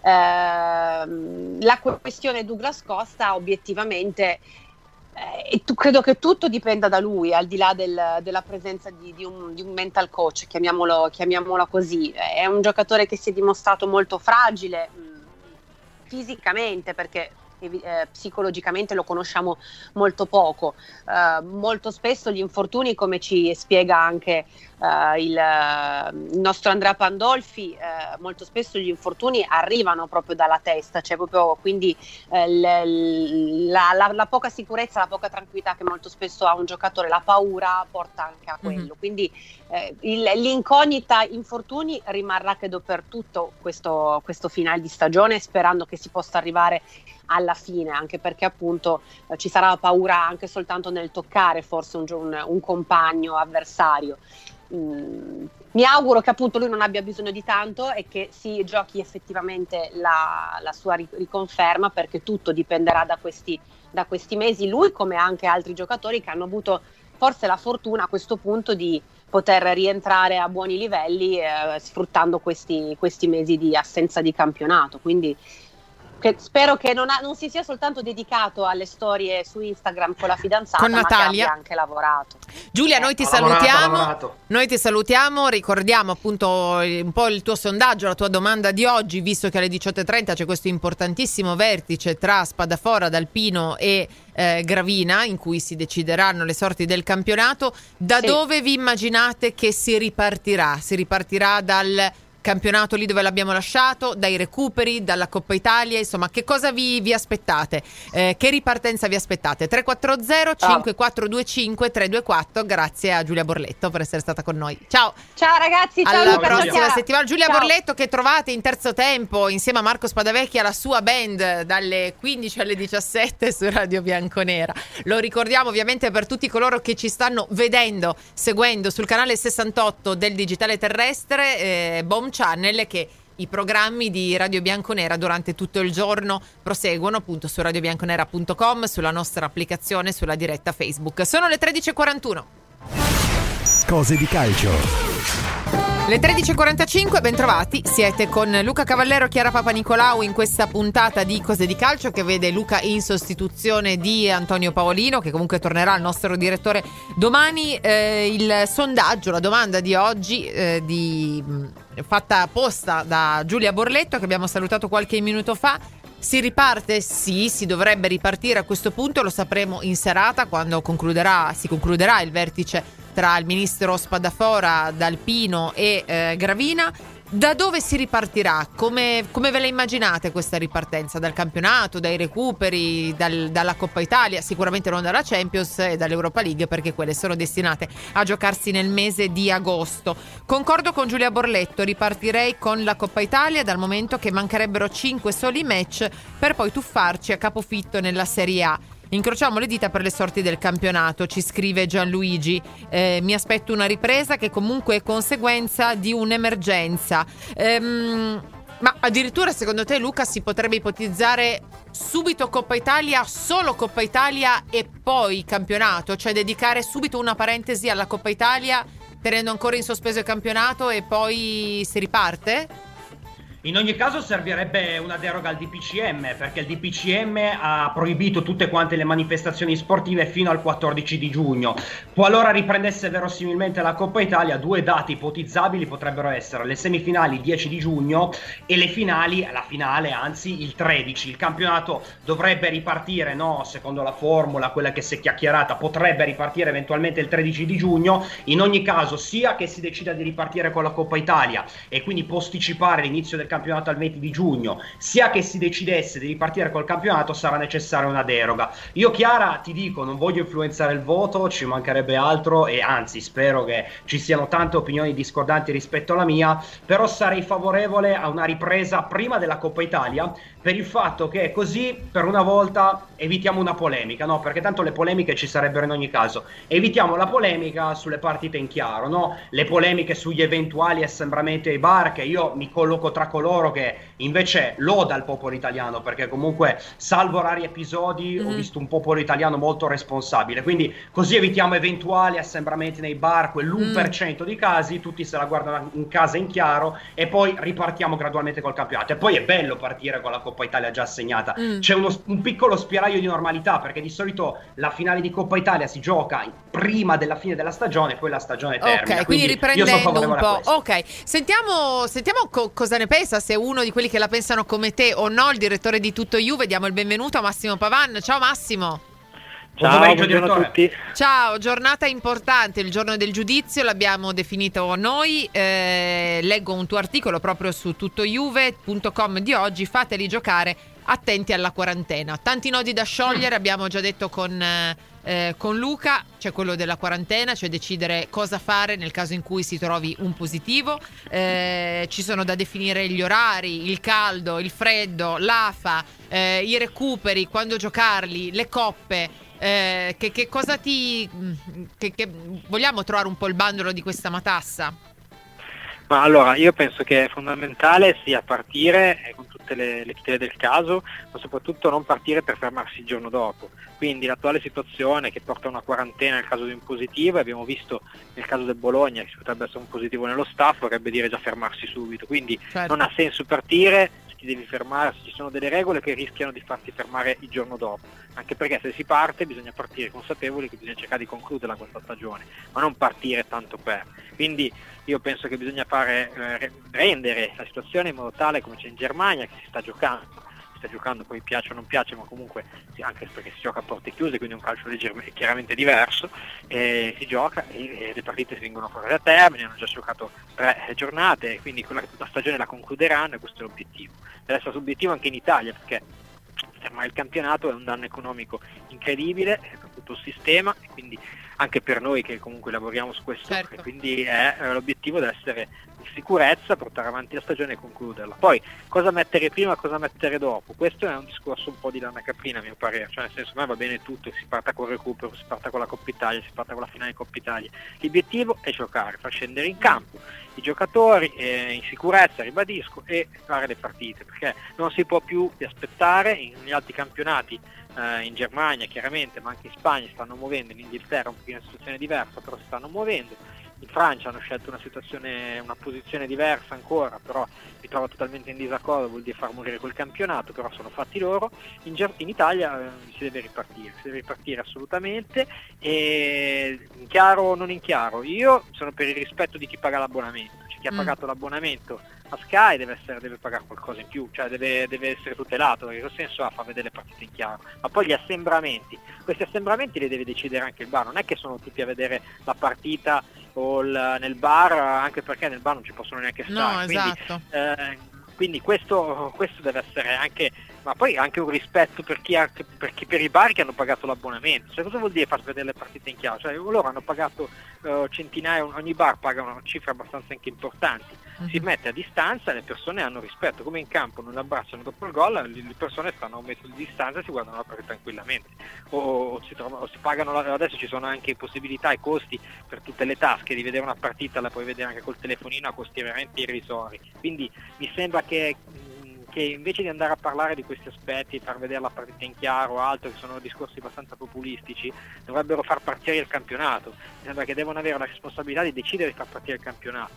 Ehm, la questione Douglas Costa obiettivamente eh, e tu, credo che tutto dipenda da lui, al di là del- della presenza di, di un, di un mental coach, chiamiamolo, chiamiamolo così. È un giocatore che si è dimostrato molto fragile mh, fisicamente, perché evi- eh, psicologicamente lo conosciamo molto poco. Eh, molto spesso gli infortuni, come ci spiega anche eh, il, il nostro Andrea Pandolfi, eh, molto spesso gli infortuni arrivano proprio dalla testa, cioè proprio quindi eh, l- la, la- la poca sicurezza, la poca tranquillità che molto spesso ha un giocatore, la paura porta anche a quello. Mhm. Quindi eh, il- l'incognita infortuni rimarrà credo per tutto questo, questo finale di stagione, sperando che si possa arrivare alla fine, anche perché appunto eh, ci sarà paura anche soltanto nel toccare forse un, gio- un, un compagno avversario. Mm, mi auguro che appunto lui non abbia bisogno di tanto e che si giochi effettivamente la, la sua ri- riconferma, perché tutto dipenderà da questi, da questi mesi, lui come anche altri giocatori che hanno avuto forse la fortuna a questo punto di poter rientrare a buoni livelli eh, sfruttando questi, questi mesi di assenza di campionato. Quindi che spero che non, ha- non si sia soltanto dedicato alle storie su Instagram con la fidanzata, Con ma che Natalia. abbia anche lavorato. Giulia, Eh, noi ti Ha lavorato, ha salutiamo. lavorato. Noi ti salutiamo, ricordiamo appunto eh, un po' il tuo sondaggio, la tua domanda di oggi, visto che alle diciotto e trenta c'è questo importantissimo vertice tra Spadafora, D'Alpino e eh, Gravina, in cui si decideranno le sorti del campionato. Da Sì. dove vi immaginate che si ripartirà? Si ripartirà dal campionato lì dove l'abbiamo lasciato, dai recuperi, dalla Coppa Italia, insomma, che cosa vi, vi aspettate? Eh, che ripartenza vi aspettate? tre quattro zero cinque quattro due cinque tre due quattro. Grazie a Giulia Borletto per essere stata con noi. Ciao. Ciao ragazzi, ciao Alla Luca, prossima ciao. settimana. Giulia Ciao. Borletto, che trovate in terzo tempo insieme a Marco Spadavecchi alla sua band dalle quindici alle diciassette su Radio Bianconera. Lo ricordiamo ovviamente per tutti coloro che ci stanno vedendo, seguendo sul canale sessantotto del digitale terrestre, eh, Boom Channel, che i programmi di Radio Bianconera durante tutto il giorno proseguono appunto su radio bianconera punto com, sulla nostra applicazione, sulla diretta Facebook. Sono le tredici e quarantuno. Cose di calcio. Le tredici e quarantacinque, bentrovati, siete con Luca Cavallero, Chiara Papanicolau in questa puntata di Cose di Calcio che vede Luca in sostituzione di Antonio Paolino, che comunque tornerà il nostro direttore domani. Eh, il sondaggio, la domanda di oggi eh, di, fatta posta da Giulia Borletto, che abbiamo salutato qualche minuto fa. Si riparte? Sì, si dovrebbe ripartire a questo punto, lo sapremo in serata quando concluderà, si concluderà il vertice tra il ministro Spadafora, D'Alpino e eh, Gravina. Da dove si ripartirà? Come, come ve la immaginate questa ripartenza? Dal campionato, dai recuperi, dal, dalla Coppa Italia? Sicuramente non dalla Champions e dall'Europa League, perché quelle sono destinate a giocarsi nel mese di agosto. Concordo con Giulia Borletto, ripartirei con la Coppa Italia dal momento che mancherebbero cinque soli match per poi tuffarci a capofitto nella Serie A. Incrociamo le dita per le sorti del campionato, ci scrive Gianluigi. Eh, mi aspetto una ripresa che comunque è conseguenza di un'emergenza. Ehm, ma addirittura secondo te, Luca, si potrebbe ipotizzare subito Coppa Italia, solo Coppa Italia e poi campionato? Cioè dedicare subito una parentesi alla Coppa Italia tenendo ancora in sospeso il campionato e poi si riparte? In ogni caso servirebbe una deroga al D P C M, perché il D P C M ha proibito tutte quante le manifestazioni sportive fino al quattordici di giugno. Qualora riprendesse verosimilmente la Coppa Italia, due date ipotizzabili potrebbero essere le semifinali dieci di giugno e le finali, la finale anzi, il tredici. Il campionato dovrebbe ripartire, no, secondo la formula, quella che si è chiacchierata, potrebbe ripartire eventualmente il tredici di giugno. In ogni caso, sia che si decida di ripartire con la Coppa Italia e quindi posticipare l'inizio del campionato al venti di giugno, sia che si decidesse di ripartire col campionato, sarà necessaria una deroga. Io, Chiara, ti dico, non voglio influenzare il voto, ci mancherebbe altro, e anzi spero che ci siano tante opinioni discordanti rispetto alla mia, però sarei favorevole a una ripresa prima della Coppa Italia, per il fatto che così per una volta evitiamo una polemica, no? Perché tanto le polemiche ci sarebbero in ogni caso. Evitiamo la polemica sulle partite in chiaro, no? Le polemiche sugli eventuali assembramenti ai bar, che io mi colloco tra coloro che invece loda il popolo italiano, perché comunque salvo rari episodi mm. ho visto un popolo italiano molto responsabile, quindi così evitiamo eventuali assembramenti nei bar, quell'uno per cento mm. di casi, tutti se la guardano in casa in chiaro e poi ripartiamo gradualmente col campionato. E poi è bello partire con la Coppa Italia già assegnata, mm. c'è uno, un piccolo spiraglio di normalità, perché di solito la finale di Coppa Italia si gioca prima della fine della stagione e poi la stagione termina. Ok, quindi, quindi riprendendo un po'. Ok, sentiamo, sentiamo co- cosa ne pensa, se è uno di quelli che la pensano come te o no, il direttore di Tutto Juve. Diamo il benvenuto a Massimo Pavan. Ciao Massimo. Ciao, buongiorno a tutti. Ciao, giornata importante, il giorno del giudizio l'abbiamo definito noi. Eh, leggo un tuo articolo proprio su tuttojuve punto com di oggi. Fateli giocare, attenti alla quarantena. Tanti nodi da sciogliere, abbiamo già detto con, eh, con Luca. C'è quello della quarantena, cioè decidere cosa fare nel caso in cui si trovi un positivo. Eh, ci sono da definire gli orari, il caldo, il freddo, l'A F A, eh, i recuperi, quando giocarli, le coppe. Eh, che, che cosa ti che, che vogliamo trovare un po' il bandolo di questa matassa? Ma allora, io penso che è fondamentale sia partire eh, con tutte le, le tutele del caso, ma soprattutto non partire per fermarsi il giorno dopo. Quindi l'attuale situazione che porta a una quarantena nel caso di un positivo, abbiamo visto nel caso del Bologna che ci potrebbe essere un positivo nello staff, vorrebbe dire già fermarsi subito. Quindi certo, non ha senso partire, ti devi fermare, ci sono delle regole che rischiano di farti fermare il giorno dopo, anche perché se si parte bisogna partire consapevoli che bisogna cercare di concluderla questa stagione, ma non partire tanto per. Quindi io penso che bisogna fare eh, rendere la situazione in modo tale come c'è in Germania, che si sta giocando, si sta giocando, poi piace o non piace, ma comunque anche perché si gioca a porte chiuse, quindi è un calcio leggermente, chiaramente diverso, eh, si gioca e, e le partite si vengono fuori da termine, hanno già giocato tre giornate, quindi quella, la stagione la concluderanno e questo è l'obiettivo. Deve essere l'obiettivo anche in Italia, perché fermare il campionato è un danno economico incredibile per tutto il sistema e quindi anche per noi che comunque lavoriamo su questo, certo. E quindi è, eh, l'obiettivo deve essere in sicurezza, portare avanti la stagione e concluderla. Poi cosa mettere prima, cosa mettere dopo, questo è un discorso un po' di lana caprina a mio parere, cioè nel senso a me va bene tutto, si parta col recupero, si parta con la Coppa Italia, si parta con la finale di Coppa Italia, l'obiettivo è giocare, far scendere in campo i giocatori eh, in sicurezza, ribadisco, e fare le partite, perché non si può più aspettare. In altri campionati, eh, in Germania chiaramente, ma anche in Spagna stanno muovendo, in Inghilterra un po' una situazione diversa, però si stanno muovendo, In Francia hanno scelto una situazione, una posizione diversa ancora, però mi trovo totalmente in disaccordo, vuol dire far morire quel campionato, però sono fatti loro. In, in Italia eh, si deve ripartire, si deve ripartire assolutamente, e in chiaro o non in chiaro, io sono per il rispetto di chi paga l'abbonamento, cioè chi ha Mm. pagato l'abbonamento a Sky deve, essere, deve pagare qualcosa in più, cioè deve, deve essere tutelato, perché che senso ha far vedere le partite in chiaro? Ma poi gli assembramenti, questi assembramenti li deve decidere anche il bar, non è che sono tutti a vedere la partita o il, nel bar, anche perché nel bar non ci possono neanche stare. No, quindi, esatto. eh, quindi questo, questo deve essere anche, ma poi anche un rispetto per chi ha, per, chi, per i bar che hanno pagato l'abbonamento. Cioè, cosa vuol dire far vedere le partite in chiaro? Cioè, loro hanno pagato uh, centinaia, ogni bar paga una cifra abbastanza anche importanti. Mhm. Si mette a distanza e le persone hanno rispetto, come in campo non abbracciano dopo il gol, le, le persone stanno a un metro di distanza e si guardano la partita tranquillamente, o, o, si trovano, o si pagano, la, adesso ci sono anche possibilità e costi per tutte le tasche di vedere una partita, la puoi vedere anche col telefonino a costi veramente irrisori, quindi mi sembra che che invece di andare a parlare di questi aspetti, far vedere la partita in chiaro o altro, che sono discorsi abbastanza populistici, dovrebbero far partire il campionato. Mi sembra che devono avere la responsabilità di decidere di far partire il campionato.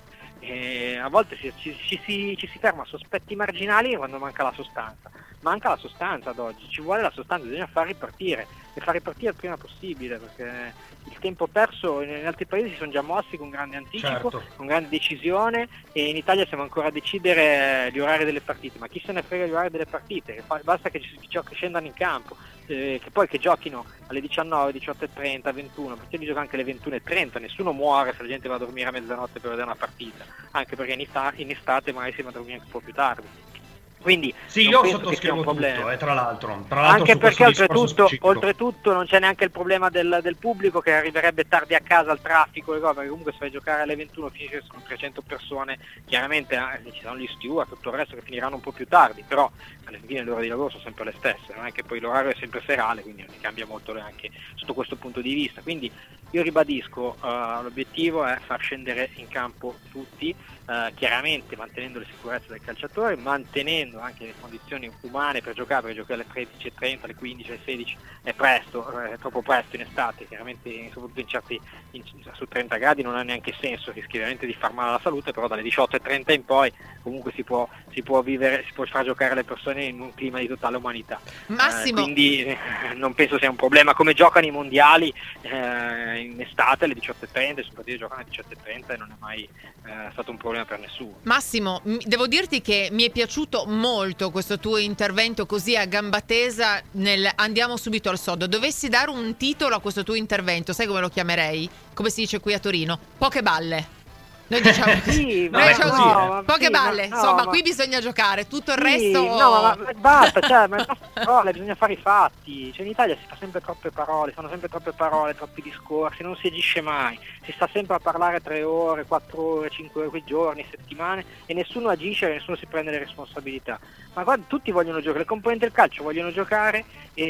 E a volte ci, ci, ci, si, ci si ferma a sospetti marginali quando manca la sostanza. Manca la sostanza ad oggi, ci vuole la sostanza, bisogna far ripartire e far ripartire il prima possibile, perché il tempo perso in altri paesi si sono già mossi con grande anticipo, Certo. con grande decisione, e in Italia siamo ancora a decidere gli orari delle partite, ma chi se ne frega gli orari delle partite, che fa, basta che, ci, che scendano in campo, eh, che poi che giochino alle diciannove, diciotto e trenta, ventuno, perché di giocano anche alle ventuno e trenta, nessuno muore se la gente va a dormire a mezzanotte per vedere una partita, anche perché in, ista- in estate magari si va a dormire anche un po' più tardi. Quindi Sì, non io penso che sia sottoscrivo un problema. tutto, eh, tra l'altro. Tra l'altro Anche su perché questo discorso oltretutto, specifico. oltretutto non c'è neanche il problema del, del pubblico che arriverebbe tardi a casa al traffico e cose, perché comunque se vai a giocare alle ventuno finisce sono trecento persone, chiaramente eh, ci saranno gli steward, tutto il resto che finiranno un po' più tardi, però alla fine le ore di lavoro sono sempre le stesse, non è che poi l'orario è sempre serale, quindi non cambia molto anche sotto questo punto di vista. Quindi io ribadisco, uh, l'obiettivo è far scendere in campo tutti, uh, chiaramente mantenendo le sicurezze del calciatore, mantenendo anche le condizioni umane per giocare, perché giocare alle tredici e trenta, alle quindici, alle sedici è presto, è troppo presto in estate, chiaramente soprattutto in certi, in, su trenta gradi non ha neanche senso, rischi veramente di far male alla salute, però dalle diciotto e trenta in poi comunque si può, si può vivere, si può far giocare le persone in un clima di totale umanità. Massimo. Eh, quindi eh, non penso sia un problema, come giocano i mondiali eh, in estate alle diciotto e trenta, soprattutto giocano alle diciotto e trenta e non è mai eh, stato un problema per nessuno. Massimo, m- devo dirti che mi è piaciuto molto questo tuo intervento così a gamba tesa nel andiamo subito al sodo. Dovessi dare un titolo a questo tuo intervento, sai come lo chiamerei? Come si dice qui a Torino? Poche balle. Noi diciamo Sì, noi ma diciamo così, così, eh. ma- poche sì, ma- balle, no, insomma, ma- qui bisogna giocare, tutto il Sì, resto. no, ma, ma basta, cioè, ma basta parole, bisogna fare i fatti. Cioè, in Italia si fa sempre troppe parole, sono sempre troppe parole, troppi discorsi, non si agisce mai. Si sta sempre a parlare tre ore, quattro ore, cinque ore, giorni, settimane, e nessuno agisce e nessuno si prende le responsabilità. Ma guarda, tutti vogliono giocare, le componenti del calcio vogliono giocare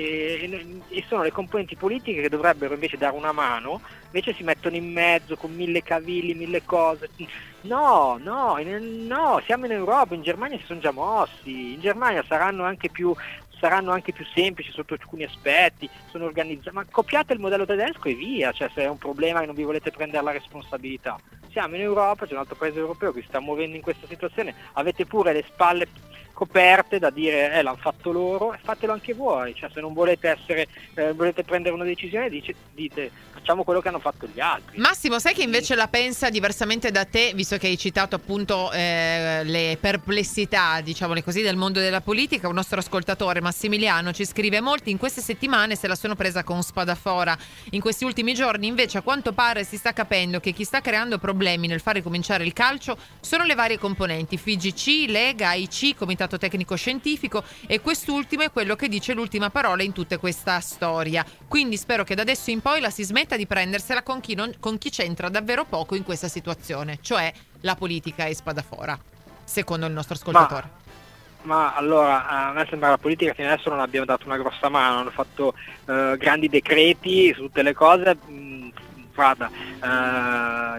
e, e sono le componenti politiche che dovrebbero invece dare una mano, invece si mettono in mezzo con mille cavilli, mille cose. No, no, in- no, siamo in Europa, in Germania si sono già mossi, in Germania saranno anche più saranno anche più semplici sotto alcuni aspetti, sono organizzati, ma copiate il modello tedesco e via, cioè se è un problema e non vi volete prendere la responsabilità. Siamo in Europa, c'è un altro paese europeo che si sta muovendo in questa situazione, avete pure le spalle coperte da dire eh l'hanno fatto loro e fatelo anche voi, cioè se non volete essere eh, volete prendere una decisione dice, dite facciamo quello che hanno fatto gli altri. Massimo, sai che invece la pensa diversamente da te, visto che hai citato appunto eh, le perplessità, diciamole così, del mondo della politica? Un nostro ascoltatore, Massimiliano, ci scrive: molti in queste settimane se la sono presa con spadafora. In questi ultimi giorni invece a quanto pare si sta capendo che chi sta creando problemi nel fare cominciare il calcio sono le varie componenti, F I G C, Lega, A I C, Comitato Tecnico Scientifico, e quest'ultimo è quello che dice l'ultima parola in tutta questa storia. Quindi spero che da adesso in poi la si smetta di prendersela con chi, non, con chi c'entra davvero poco in questa situazione, cioè la politica e spadafora, secondo il nostro ascoltatore. Ma, ma allora a me sembra la politica fino adesso non abbiamo dato una grossa mano, hanno fatto uh, grandi decreti su tutte le cose, mh, guarda, uh,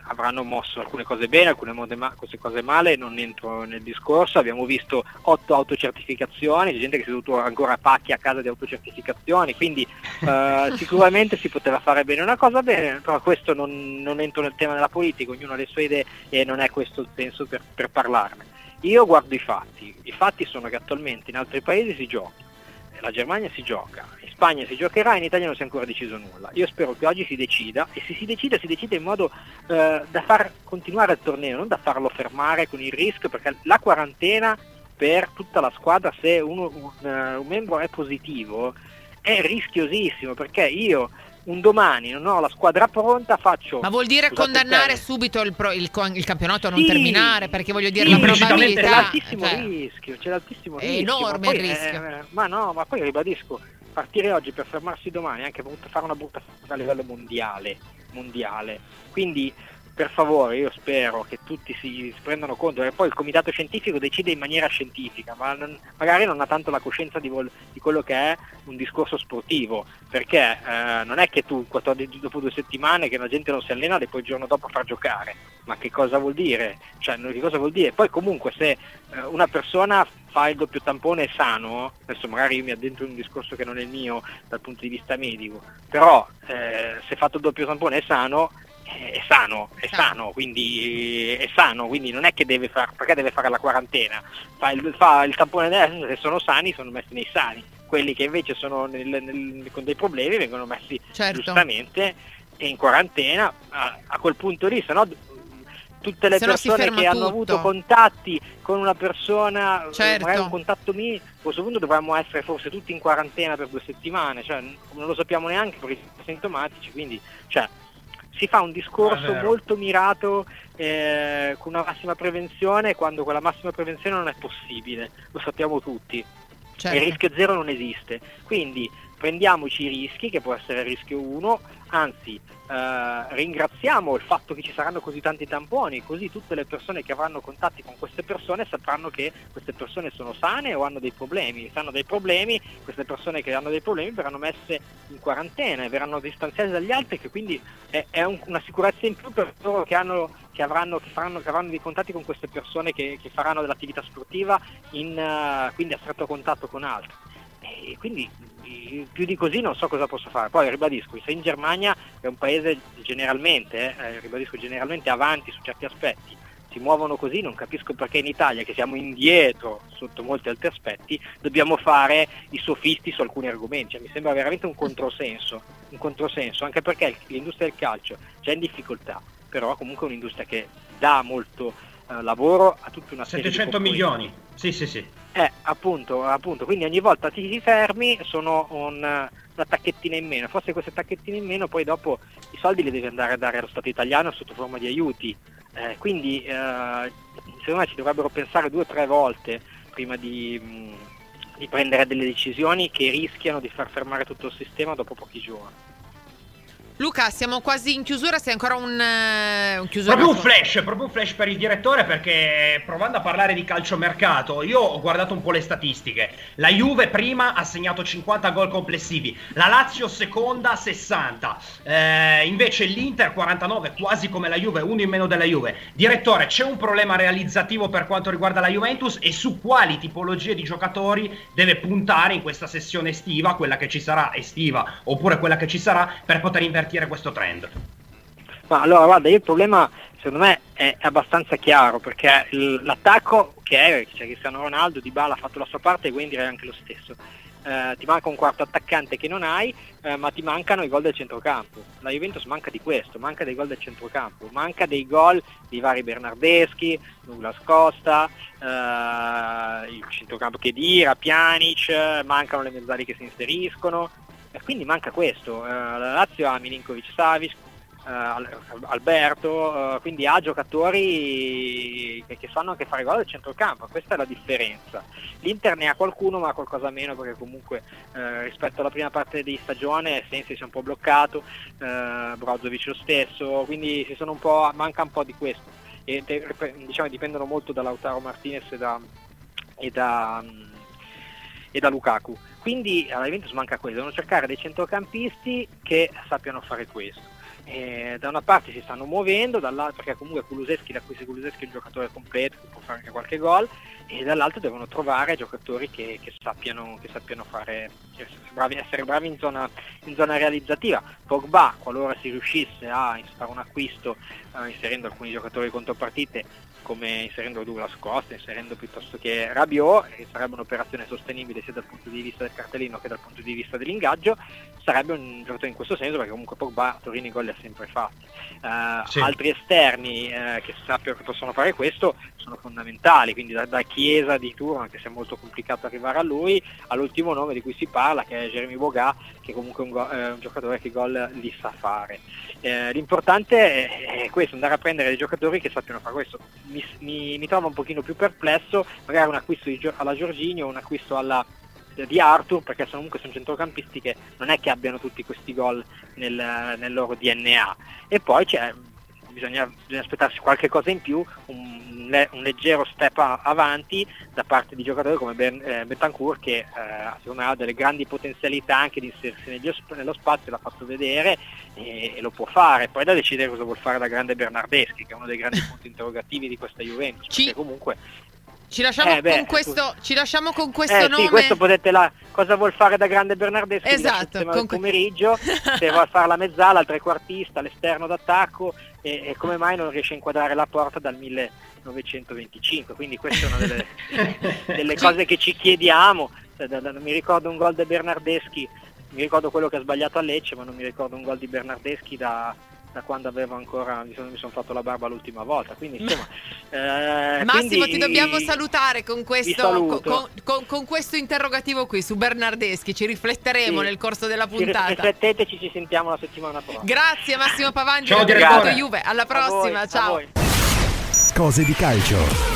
avranno mosso alcune cose bene, alcune ma- cose male, non entro nel discorso. Abbiamo visto otto autocertificazioni, c'è gente che si è dovuto ancora pacchi a casa di autocertificazioni, quindi eh, sicuramente si poteva fare bene una cosa bene, però questo non, non entro nel tema della politica, ognuno ha le sue idee e non è questo il senso per, per parlarne. Io guardo i fatti, i fatti sono che attualmente in altri paesi si gioca, la Germania si gioca, in Spagna si giocherà, in Italia non si è ancora deciso nulla. Io spero che oggi si decida, e se si decide si decide in modo eh, da far continuare il torneo, non da farlo fermare con il rischio, perché la quarantena per tutta la squadra, se uno, un, uh, un membro è positivo, è rischiosissimo, perché io un domani non ho la squadra pronta, faccio... Ma vuol dire condannare te, subito il, pro, il, il campionato a non sì, terminare, perché voglio dire sì, la probabilità... C'è l'altissimo cioè, rischio, c'è l'altissimo è rischio. enorme poi, il rischio. Eh, ma no, ma poi ribadisco, partire oggi per fermarsi domani, anche per fare una brutta a livello mondiale, mondiale. Quindi per favore, io spero che tutti si, si prendano conto, che poi il comitato scientifico decide in maniera scientifica, ma non, magari non ha tanto la coscienza di, vol, di quello che è un discorso sportivo, perché eh, non è che tu quattordici, dopo due settimane che la gente non si allena e poi il giorno dopo far giocare, ma che cosa vuol dire? Cioè, che cosa vuol dire? Poi comunque se eh, una persona fa il doppio tampone sano, adesso magari io mi addentro in un discorso che non è il mio dal punto di vista medico, però eh, se fatto il doppio tampone è sano, è sano, è sano, quindi è sano, quindi non è che deve fare, perché deve fare la quarantena, fa il, fa il tampone adesso, se sono sani sono messi nei sani, quelli che invece sono nel, nel, con dei problemi vengono messi certo. giustamente in quarantena, a, a quel punto lì, se no tutte le se persone che tutto. hanno avuto contatti con una persona, certo. magari un contatto minimo, a questo punto dovremmo essere forse tutti in quarantena per due settimane, cioè non lo sappiamo neanche perché siamo sintomatici, quindi cioè si fa un discorso molto mirato eh, con una massima prevenzione, quando quella massima prevenzione non è possibile, lo sappiamo tutti. Certo. Il rischio zero non esiste, quindi prendiamoci i rischi, che può essere il rischio uno, anzi eh, ringraziamo il fatto che ci saranno così tanti tamponi, così tutte le persone che avranno contatti con queste persone sapranno che queste persone sono sane o hanno dei problemi. Se hanno dei problemi, queste persone che hanno dei problemi verranno messe in quarantena e verranno distanziate dagli altri, che quindi è, è un, una sicurezza in più per loro che hanno che avranno, che faranno, che avranno dei contatti con queste persone che, che faranno dell'attività sportiva in, uh, quindi a stretto contatto con altri. E quindi più di così non so cosa posso fare. Poi ribadisco, se in Germania è un paese generalmente, eh, ribadisco generalmente avanti su certi aspetti, si muovono così, non capisco perché in Italia, che siamo indietro sotto molti altri aspetti, dobbiamo fare i sofisti su alcuni argomenti. Cioè, mi sembra veramente un controsenso, un controsenso, anche perché l'industria del calcio è in difficoltà, però comunque è un'industria che dà molto eh, lavoro a tutta una serie settecento di milioni, sì sì sì. Eh, appunto, appunto, quindi ogni volta ti, ti fermi, sono un, una tacchettina in meno, forse queste tacchettine in meno poi dopo i soldi li devi andare a dare allo Stato italiano sotto forma di aiuti, eh, quindi eh, secondo me ci dovrebbero pensare due o tre volte prima di, mh, di prendere delle decisioni che rischiano di far fermare tutto il sistema dopo pochi giorni. Luca, siamo quasi in chiusura, sei ancora un, uh, un chiusura. Proprio un flash, proprio un flash per il direttore, perché provando a parlare di calciomercato, io ho guardato un po' le statistiche. La Juve prima ha segnato cinquanta gol complessivi, la Lazio seconda sessanta, eh, invece l'Inter quarantanove, quasi come la Juve, uno in meno della Juve. Direttore, c'è un problema realizzativo per quanto riguarda la Juventus e su quali tipologie di giocatori deve puntare in questa sessione estiva, quella che ci sarà estiva oppure quella che ci sarà, per poter invertire questo trend? Ma allora guarda, io il problema secondo me è abbastanza chiaro, perché il, l'attacco che è, c'è Cristiano Ronaldo, Dybala ha fatto la sua parte e quindi direi anche lo stesso. Eh, ti manca un quarto attaccante che non hai, eh, ma ti mancano i gol del centrocampo. La Juventus manca di questo, manca dei gol del centrocampo, manca dei gol di vari Bernardeschi, Douglas Costa, eh, il centrocampo che dira, Pjanic, mancano le mezzali che si inseriscono. E quindi manca questo, uh, la Lazio ha Milinkovic-Savic, uh, Alberto, uh, quindi ha giocatori che, che sanno anche fare gol al centrocampo, questa è la differenza. L'Inter ne ha qualcuno ma qualcosa meno, perché comunque uh, rispetto alla prima parte di stagione Sensi si è un po' bloccato, uh, Brozovic lo stesso, quindi si sono un po', manca un po' di questo. E diciamo dipendono molto da Lautaro Martinez e da, e da, e da Lukaku. Quindi alla Juventus manca questo, devono cercare dei centrocampisti che sappiano fare questo. E da una parte si stanno muovendo, dall'altra, perché comunque Kulusevski, l'acquisto di Kulusevski è un giocatore completo che può fare anche qualche gol, e dall'altro devono trovare giocatori che, che sappiano che sappiano fare essere bravi, essere bravi in zona, in zona realizzativa. Pogba, qualora si riuscisse a fare un acquisto eh, inserendo alcuni giocatori contropartite, come inserendo Douglas Costa, inserendo piuttosto che Rabiot, e sarebbe un'operazione sostenibile sia dal punto di vista del cartellino che dal punto di vista dell'ingaggio, sarebbe un giocatore in questo senso, perché comunque Pogba a Torino i gol li ha sempre fatti. Uh, sì. Altri esterni uh, che sappiano che possono fare questo sono fondamentali, quindi da, da Chiesa di turno, anche se è molto complicato arrivare a lui, all'ultimo nome di cui si parla, che è Jeremy Boga, che comunque è un, go- eh, un giocatore che gol li sa fare. Eh, l'importante è, è questo, andare a prendere dei giocatori che sappiano fare questo. Mi, mi, mi trovo un pochino più perplesso magari un acquisto di, alla Jorginho, un acquisto alla di Arthur, perché sono, comunque sono centrocampisti che non è che abbiano tutti questi gol nel, nel loro D N A. E poi c'è, bisogna, bisogna aspettarsi qualche cosa in più, un, un leggero step a, avanti da parte di giocatori come ben, eh, Bentancur, che eh, secondo me ha delle grandi potenzialità anche di inserirsi negli, nello spazio, l'ha fatto vedere e, e lo può fare. Poi da decidere cosa vuol fare da grande Bernardeschi, che è uno dei grandi punti interrogativi di questa Juventus, Ci... perché comunque Ci lasciamo, eh, beh, con questo, ci lasciamo con questo eh, nome. Sì, questo potete la cosa vuol fare da grande Bernardeschi, esatto, con que- pomeriggio, se vuole fare la mezzala, il trequartista, l'esterno d'attacco, e, e come mai non riesce a inquadrare la porta dal millenovecentoventicinque, quindi questa è una delle, delle cose che ci chiediamo. Da, da, da, mi ricordo un gol di Bernardeschi, mi ricordo quello che ha sbagliato a Lecce, ma non mi ricordo un gol di Bernardeschi da da quando avevo ancora, mi sono, mi sono fatto la barba l'ultima volta, quindi insomma eh, Massimo, quindi, ti dobbiamo salutare con questo, con, con, con questo interrogativo qui su Bernardeschi, ci rifletteremo sì. nel corso della puntata. Rifletteteci, ci sentiamo la settimana prossima. Grazie Massimo Pavani, ciao direttore Juve, alla prossima, a voi, ciao. Cose di calcio.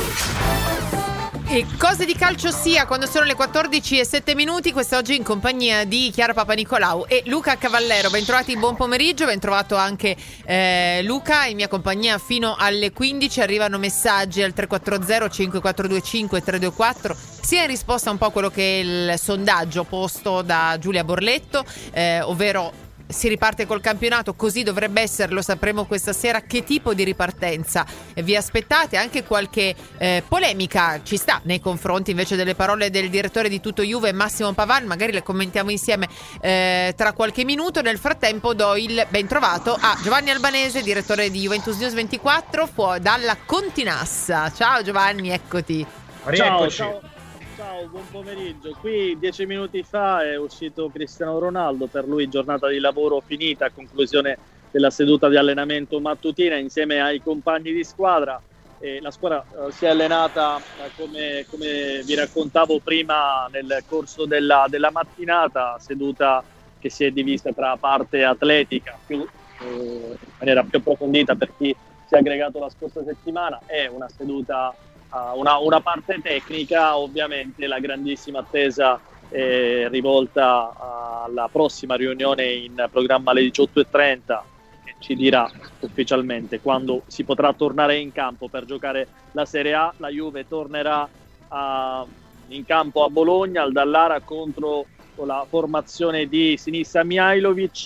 E cose di calcio sia quando sono le quattordici e sette minuti, quest'oggi in compagnia di Chiara Papanicolau e Luca Cavallero. Bentrovati, buon pomeriggio, ben trovato anche eh, Luca in mia compagnia fino alle quindici. Arrivano messaggi al tre quattro zero cinque quattro due cinque tre due quattro, sia in risposta un po' a quello che è il sondaggio posto da Giulia Borletto, eh, ovvero si riparte col campionato, così dovrebbe essere, lo sapremo questa sera che tipo di ripartenza vi aspettate. Anche qualche eh, polemica ci sta nei confronti invece delle parole del direttore di Tutto Juve Massimo Pavani, magari le commentiamo insieme eh, tra qualche minuto. Nel frattempo do il ben trovato a Giovanni Albanese, direttore di Juventus News ventiquattro, fuori dalla Continassa. Ciao Giovanni, eccoti. Ciao, ciao. Ciao, buon pomeriggio. Qui dieci minuti fa è uscito Cristiano Ronaldo, per lui giornata di lavoro finita a conclusione della seduta di allenamento mattutina insieme ai compagni di squadra. E la squadra eh, si è allenata eh, come, come vi raccontavo prima nel corso della, della mattinata, seduta che si è divisa tra parte atletica più, eh, in maniera più approfondita per chi si è aggregato la scorsa settimana, e una seduta Uh, una, una parte tecnica. Ovviamente la grandissima attesa è rivolta uh, alla prossima riunione in programma alle diciotto e trenta, che ci dirà ufficialmente quando si potrà tornare in campo per giocare la Serie A. La Juve tornerà uh, in campo a Bologna, al Dallara, contro la formazione di Sinisa Mihajlovic.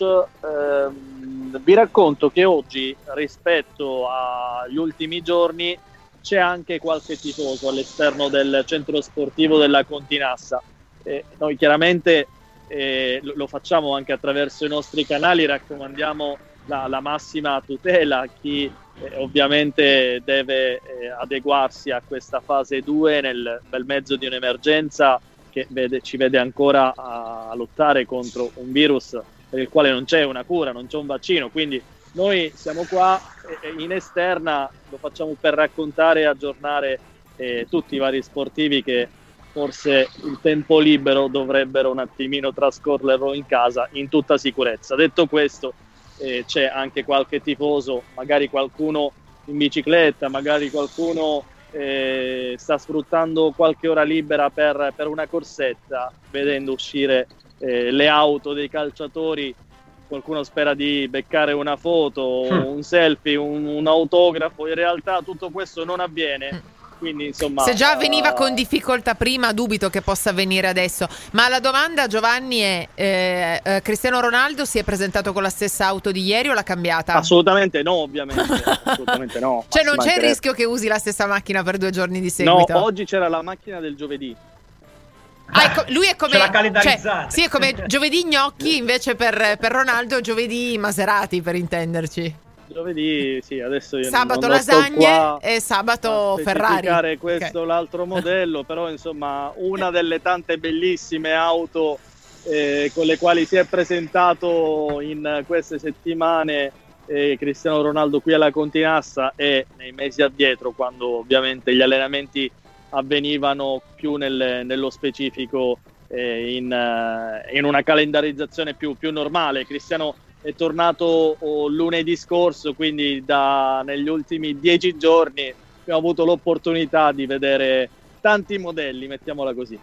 Uh, vi racconto che oggi, rispetto agli ultimi giorni, c'è anche qualche tifoso all'esterno del centro sportivo della Continassa. Eh, noi chiaramente eh, lo, lo facciamo anche attraverso i nostri canali, raccomandiamo la, la massima tutela a chi eh, ovviamente deve eh, adeguarsi a questa fase due nel bel mezzo di un'emergenza che vede, ci vede ancora a, a lottare contro un virus per il quale non c'è una cura, non c'è un vaccino, quindi noi siamo qua eh, in esterna, lo facciamo per raccontare e aggiornare eh, tutti i vari sportivi che forse il tempo libero dovrebbero un attimino trascorrerlo in casa in tutta sicurezza. Detto questo, eh, c'è anche qualche tifoso, magari qualcuno in bicicletta, magari qualcuno eh, sta sfruttando qualche ora libera per, per una corsetta, vedendo uscire eh, le auto dei calciatori. Qualcuno spera di beccare una foto, un selfie, un, un autografo. In realtà tutto questo non avviene, quindi insomma... Se già avveniva uh, con difficoltà prima, dubito che possa avvenire adesso. Ma la domanda, Giovanni, è eh, eh, Cristiano Ronaldo si è presentato con la stessa auto di ieri o l'ha cambiata? Assolutamente no, ovviamente. Assolutamente no. Cioè non c'è il Mancherebbe. rischio che usi la stessa macchina per due giorni di seguito? No, oggi c'era la macchina del giovedì. Ah, ecco, lui è come, Ce l'ha calendarizzata. cioè, sì, è come giovedì gnocchi, invece per, per Ronaldo giovedì Maserati, per intenderci. Giovedì, sì, adesso io Sabato non, non sto lasagne qua e sabato a Ferrari. specificare questo o Ok. l'altro modello, però insomma una delle tante bellissime auto eh, con le quali si è presentato in queste settimane eh, Cristiano Ronaldo qui alla Continassa e nei mesi addietro, quando ovviamente gli allenamenti avvenivano più nel, nello specifico eh, in, uh, in una calendarizzazione più, più normale. Cristiano è tornato oh, lunedì scorso, quindi da, negli ultimi dieci giorni abbiamo avuto l'opportunità di vedere tanti modelli, mettiamola così.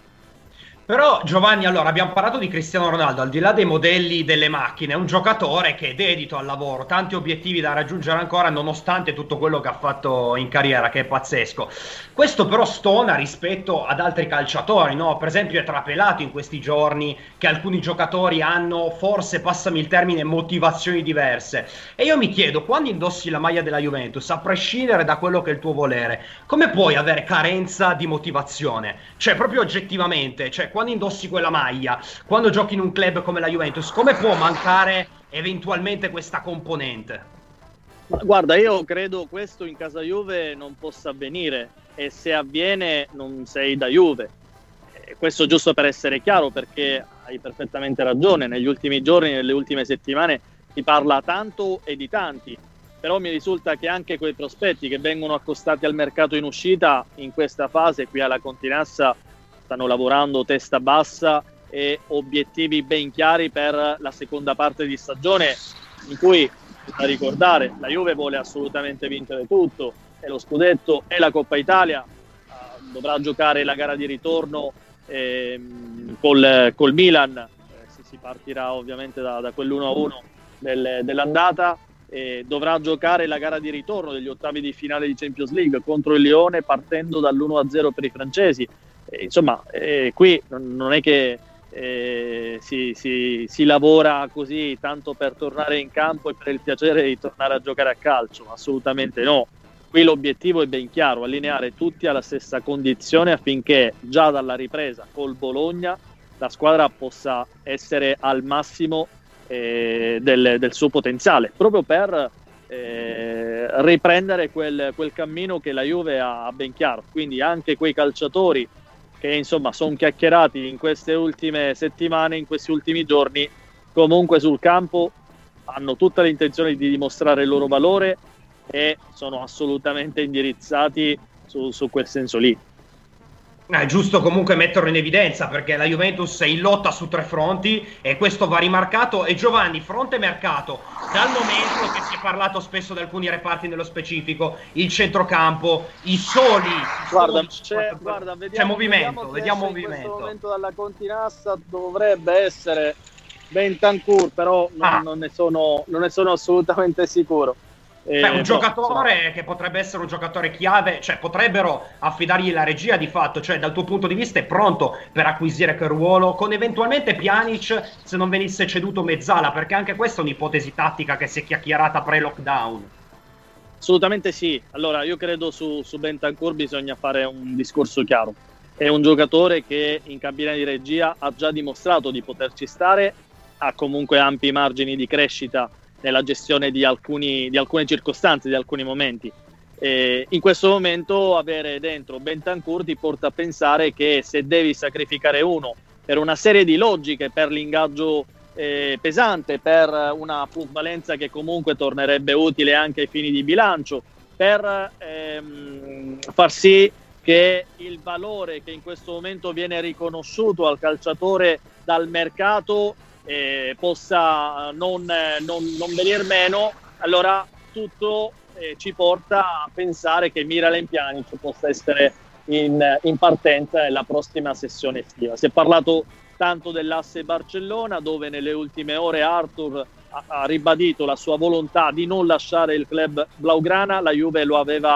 Però Giovanni, allora abbiamo parlato di Cristiano Ronaldo, al di là dei modelli delle macchine, è un giocatore che è dedito al lavoro, tanti obiettivi da raggiungere ancora nonostante tutto quello che ha fatto in carriera, che è pazzesco. Questo però stona rispetto ad altri calciatori, no? Per esempio è trapelato in questi giorni che alcuni giocatori hanno, forse passami il termine, motivazioni diverse. E io mi chiedo, quando indossi la maglia della Juventus, a prescindere da quello che è il tuo volere, come puoi avere carenza di motivazione? Cioè proprio oggettivamente, cioè quando indossi quella maglia, quando giochi in un club come la Juventus, come può mancare eventualmente questa componente? Ma guarda, io credo questo in casa Juve non possa avvenire, e se avviene non sei da Juve. E questo giusto per essere chiaro, perché hai perfettamente ragione, negli ultimi giorni, nelle ultime settimane si parla tanto e di tanti, però mi risulta che anche quei prospetti che vengono accostati al mercato in uscita in questa fase qui alla Continassa stanno lavorando testa bassa e obiettivi ben chiari per la seconda parte di stagione, in cui, da ricordare, la Juve vuole assolutamente vincere tutto, e lo scudetto e la Coppa Italia. Uh, dovrà giocare la gara di ritorno ehm, col, col Milan, eh, si, si partirà ovviamente da, da quell'uno a uno del, dell'andata, e dovrà giocare la gara di ritorno degli ottavi di finale di Champions League contro il Lione, partendo dall'uno a zero per i francesi. Eh, insomma, eh, qui non è che eh, si, si, si lavora così tanto per tornare in campo e per il piacere di tornare a giocare a calcio, assolutamente no. Qui l'obiettivo è ben chiaro: allineare tutti alla stessa condizione affinché già dalla ripresa col Bologna la squadra possa essere al massimo eh, del, del suo potenziale, proprio per eh, riprendere quel, quel cammino che la Juve ha ben chiaro. Quindi anche quei calciatori che insomma sono chiacchierati in queste ultime settimane, in questi ultimi giorni, comunque sul campo hanno tutta l'intenzione di dimostrare il loro valore e sono assolutamente indirizzati su, su quel senso lì. È giusto comunque metterlo in evidenza, perché la Juventus è in lotta su tre fronti e questo va rimarcato. E Giovanni, fronte mercato, dal momento che si è parlato spesso di alcuni reparti nello specifico, il centrocampo, i soli, i guarda, soli c'è, guarda vediamo, c'è movimento, vediamo, vediamo in movimento. questo momento dalla Continassa dovrebbe essere Bentancur, però non, ah. non, ne sono, non ne sono assolutamente sicuro. Beh, un Eh, giocatore però, che potrebbe essere un giocatore chiave, cioè potrebbero affidargli la regia di fatto, cioè dal tuo punto di vista è pronto per acquisire quel ruolo, con eventualmente Pjanic se non venisse ceduto mezzala, perché anche questa è un'ipotesi tattica che si è chiacchierata pre-lockdown. assolutamente sì. Allora, io credo su, su Bentancur bisogna fare un discorso chiaro. È un giocatore che in cabina di regia ha già dimostrato di poterci stare, ha comunque ampi margini di crescita nella gestione di, alcuni, di alcune circostanze, di alcuni momenti. E in questo momento avere dentro Bentancur ti porta a pensare che se devi sacrificare uno per una serie di logiche, per l'ingaggio eh, pesante, per una plusvalenza che comunque tornerebbe utile anche ai fini di bilancio, per ehm, far sì che il valore che in questo momento viene riconosciuto al calciatore dal mercato Eh, possa non, non, non venir meno, allora tutto eh, ci porta a pensare che Miralem Pjanic possa essere in, in partenza nella prossima sessione estiva. Si è parlato tanto dell'asse Barcellona, dove nelle ultime ore Arthur ha, ha ribadito la sua volontà di non lasciare il club blaugrana. La Juve lo aveva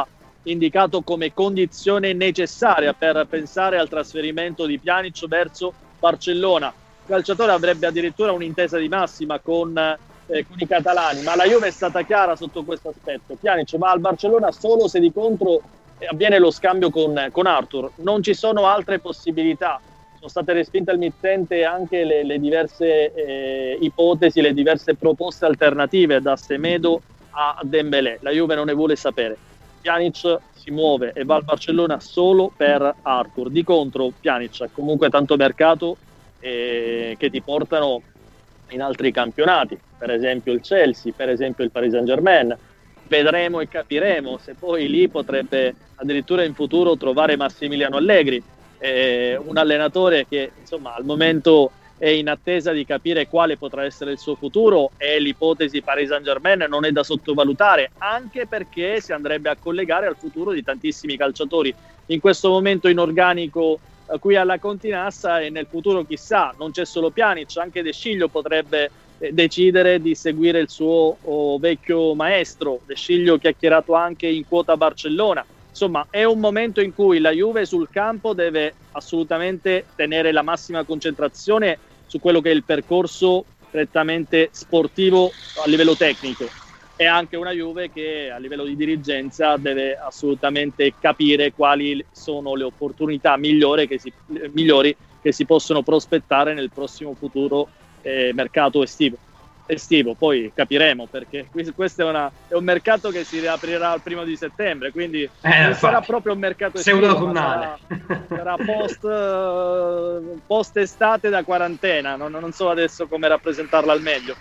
indicato come condizione necessaria per pensare al trasferimento di Pjanic verso Barcellona. Il calciatore avrebbe addirittura un'intesa di massima con, eh, con i catalani, ma la Juve è stata chiara sotto questo aspetto. Pjanic va al Barcellona solo se di contro avviene lo scambio con, con Arthur. Non ci sono altre possibilità. Sono state respinte al mittente anche le, le diverse eh, ipotesi, le diverse proposte alternative da Semedo a Dembélé. La Juve non ne vuole sapere. Pjanic si muove e va al Barcellona solo per Arthur. Di contro Pjanic ha comunque tanto mercato eh, che ti portano in altri campionati, per esempio il Chelsea, per esempio il Paris Saint-Germain. Vedremo e capiremo se poi lì potrebbe addirittura in futuro trovare Massimiliano Allegri, eh, un allenatore che insomma al momento è in attesa di capire quale potrà essere il suo futuro, e l'ipotesi Paris Saint-Germain non è da sottovalutare, anche perché si andrebbe a collegare al futuro di tantissimi calciatori in questo momento in organico eh, qui alla Continassa, e nel futuro chissà. Non c'è solo Pjanic, anche De Sciglio potrebbe eh, decidere di seguire il suo oh, vecchio maestro. De Sciglio chiacchierato anche in quota Barcellona. Insomma, è un momento in cui la Juve sul campo deve assolutamente tenere la massima concentrazione su quello che è il percorso prettamente sportivo a livello tecnico. È anche una Juve che a livello di dirigenza deve assolutamente capire quali sono le opportunità migliori che si, migliori che si possono prospettare nel prossimo futuro eh, mercato estivo. estivo, poi capiremo, perché questo è, una, è un mercato che si riaprirà al primo di settembre, quindi eh, non sarà proprio un mercato estivo, sarà, sarà post, uh, post estate da quarantena. Non, non so adesso come rappresentarla al meglio.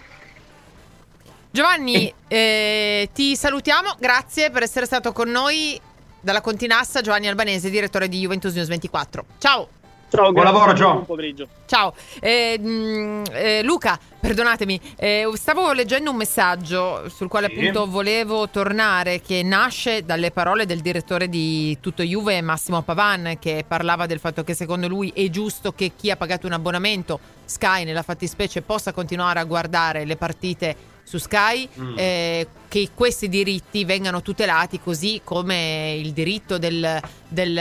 Giovanni, eh, ti salutiamo, grazie per essere stato con noi dalla Continassa. Giovanni Albanese, direttore di Juventus News ventiquattro. Ciao. Ciao, buon lavoro, Gio. Buon pomeriggio. Ciao. Eh, mh, eh, Luca, perdonatemi, eh, stavo leggendo un messaggio sul quale sì. appunto volevo tornare, che nasce dalle parole del direttore di Tutto Juve, Massimo Pavan, che parlava del fatto che secondo lui è giusto che chi ha pagato un abbonamento, Sky nella fattispecie, possa continuare a guardare le partite su Sky, mm. eh, che questi diritti vengano tutelati, così come il diritto del, del,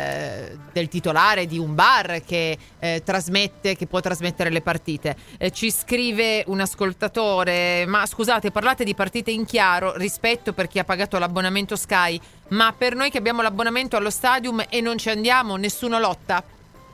del titolare di un bar che eh, trasmette, che può trasmettere le partite. Eh, ci scrive un ascoltatore: ma scusate, parlate di partite in chiaro, rispetto per chi ha pagato l'abbonamento Sky, ma per noi che abbiamo l'abbonamento allo Stadium e non ci andiamo, nessuno lotta?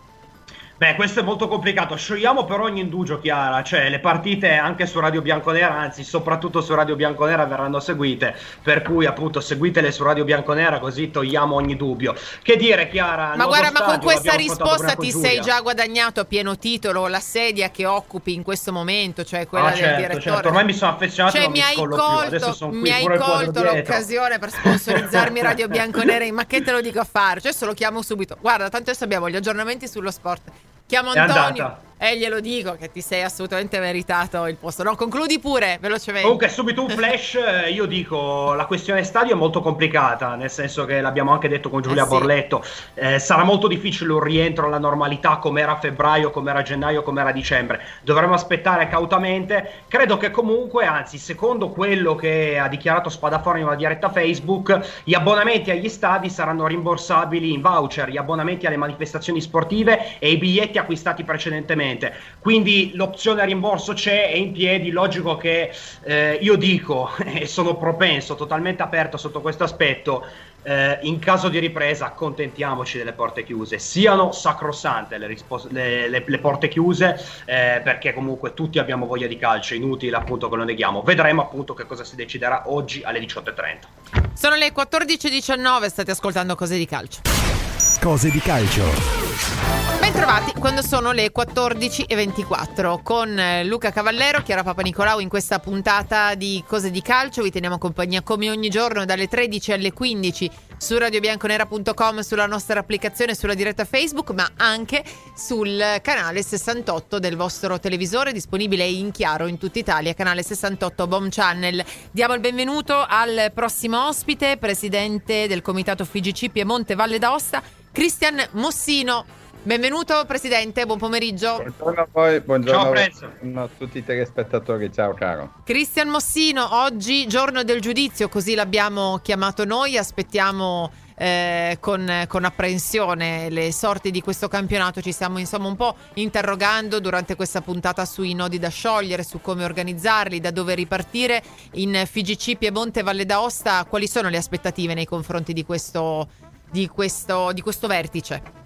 Beh, questo è molto complicato. Sciogliamo per ogni indugio, Chiara. Cioè, le partite anche su Radio Bianconera, anzi soprattutto su Radio Bianconera, verranno seguite, per cui appunto seguitele su Radio Bianconera, così togliamo ogni dubbio. Che dire, Chiara? Ma guarda, ma con questa risposta ti sei già guadagnato a pieno titolo la sedia che occupi in questo momento, cioè quella ah, del certo, direttore. Certo. Ormai mi sono affezionato, cioè, non mi mi hai scollo colto, più. Adesso sono qui, mi hai pure colto l'occasione per sponsorizzarmi Radio Bianconera, ma che te lo dico a fare? Cioè, adesso lo chiamo subito. Guarda, tanto adesso abbiamo gli aggiornamenti sullo sport. Chiamo Antonio e glielo dico che ti sei assolutamente meritato il posto. No, concludi pure, velocemente. Comunque, subito un flash. Io dico, la questione stadio è molto complicata, nel senso che l'abbiamo anche detto con Giulia eh sì. Borletto. Eh, sarà molto difficile un rientro alla normalità come era a febbraio, come era a gennaio, come era a dicembre. Dovremo aspettare cautamente. Credo che comunque, anzi, secondo quello che ha dichiarato Spadafora in una diretta Facebook, gli abbonamenti agli stadi saranno rimborsabili in voucher, gli abbonamenti alle manifestazioni sportive e i biglietti acquistati precedentemente. Quindi l'opzione a rimborso c'è, è in piedi. Logico che eh, io dico, e sono propenso, totalmente aperto sotto questo aspetto, eh, in caso di ripresa accontentiamoci delle porte chiuse, siano sacrosante le, rispos- le, le, le porte chiuse, eh, perché comunque tutti abbiamo voglia di calcio, inutile appunto che lo neghiamo. Vedremo appunto che cosa si deciderà oggi alle diciotto e trenta. Sono le quattordici e diciannove, state ascoltando Cose di Calcio. Cose di Calcio. Bentrovati quando sono le quattordici e ventiquattro con Luca Cavallero, Chiara Papanicolau in questa puntata di Cose di Calcio. Vi teniamo compagnia come ogni giorno dalle tredici alle quindici su radio bianconera punto com, sulla nostra applicazione, sulla diretta Facebook, ma anche sul canale sessantotto del vostro televisore, disponibile in chiaro in tutta Italia, canale sessantotto B O M Channel. Diamo il benvenuto al prossimo ospite, presidente del comitato F I G C Piemonte Valle d'Aosta, Cristian Mossino. Benvenuto Presidente, buon pomeriggio. Buongiorno a voi, buongiorno ciao, a tutti i telespettatori, ciao caro. Cristian Mossino, oggi giorno del giudizio, così l'abbiamo chiamato noi, aspettiamo eh, con, con apprensione le sorti di questo campionato, ci stiamo insomma un po' interrogando durante questa puntata sui nodi da sciogliere, su come organizzarli, da dove ripartire. In F I G C Piemonte Valle d'Aosta quali sono le aspettative nei confronti di questo, di questo, di questo vertice?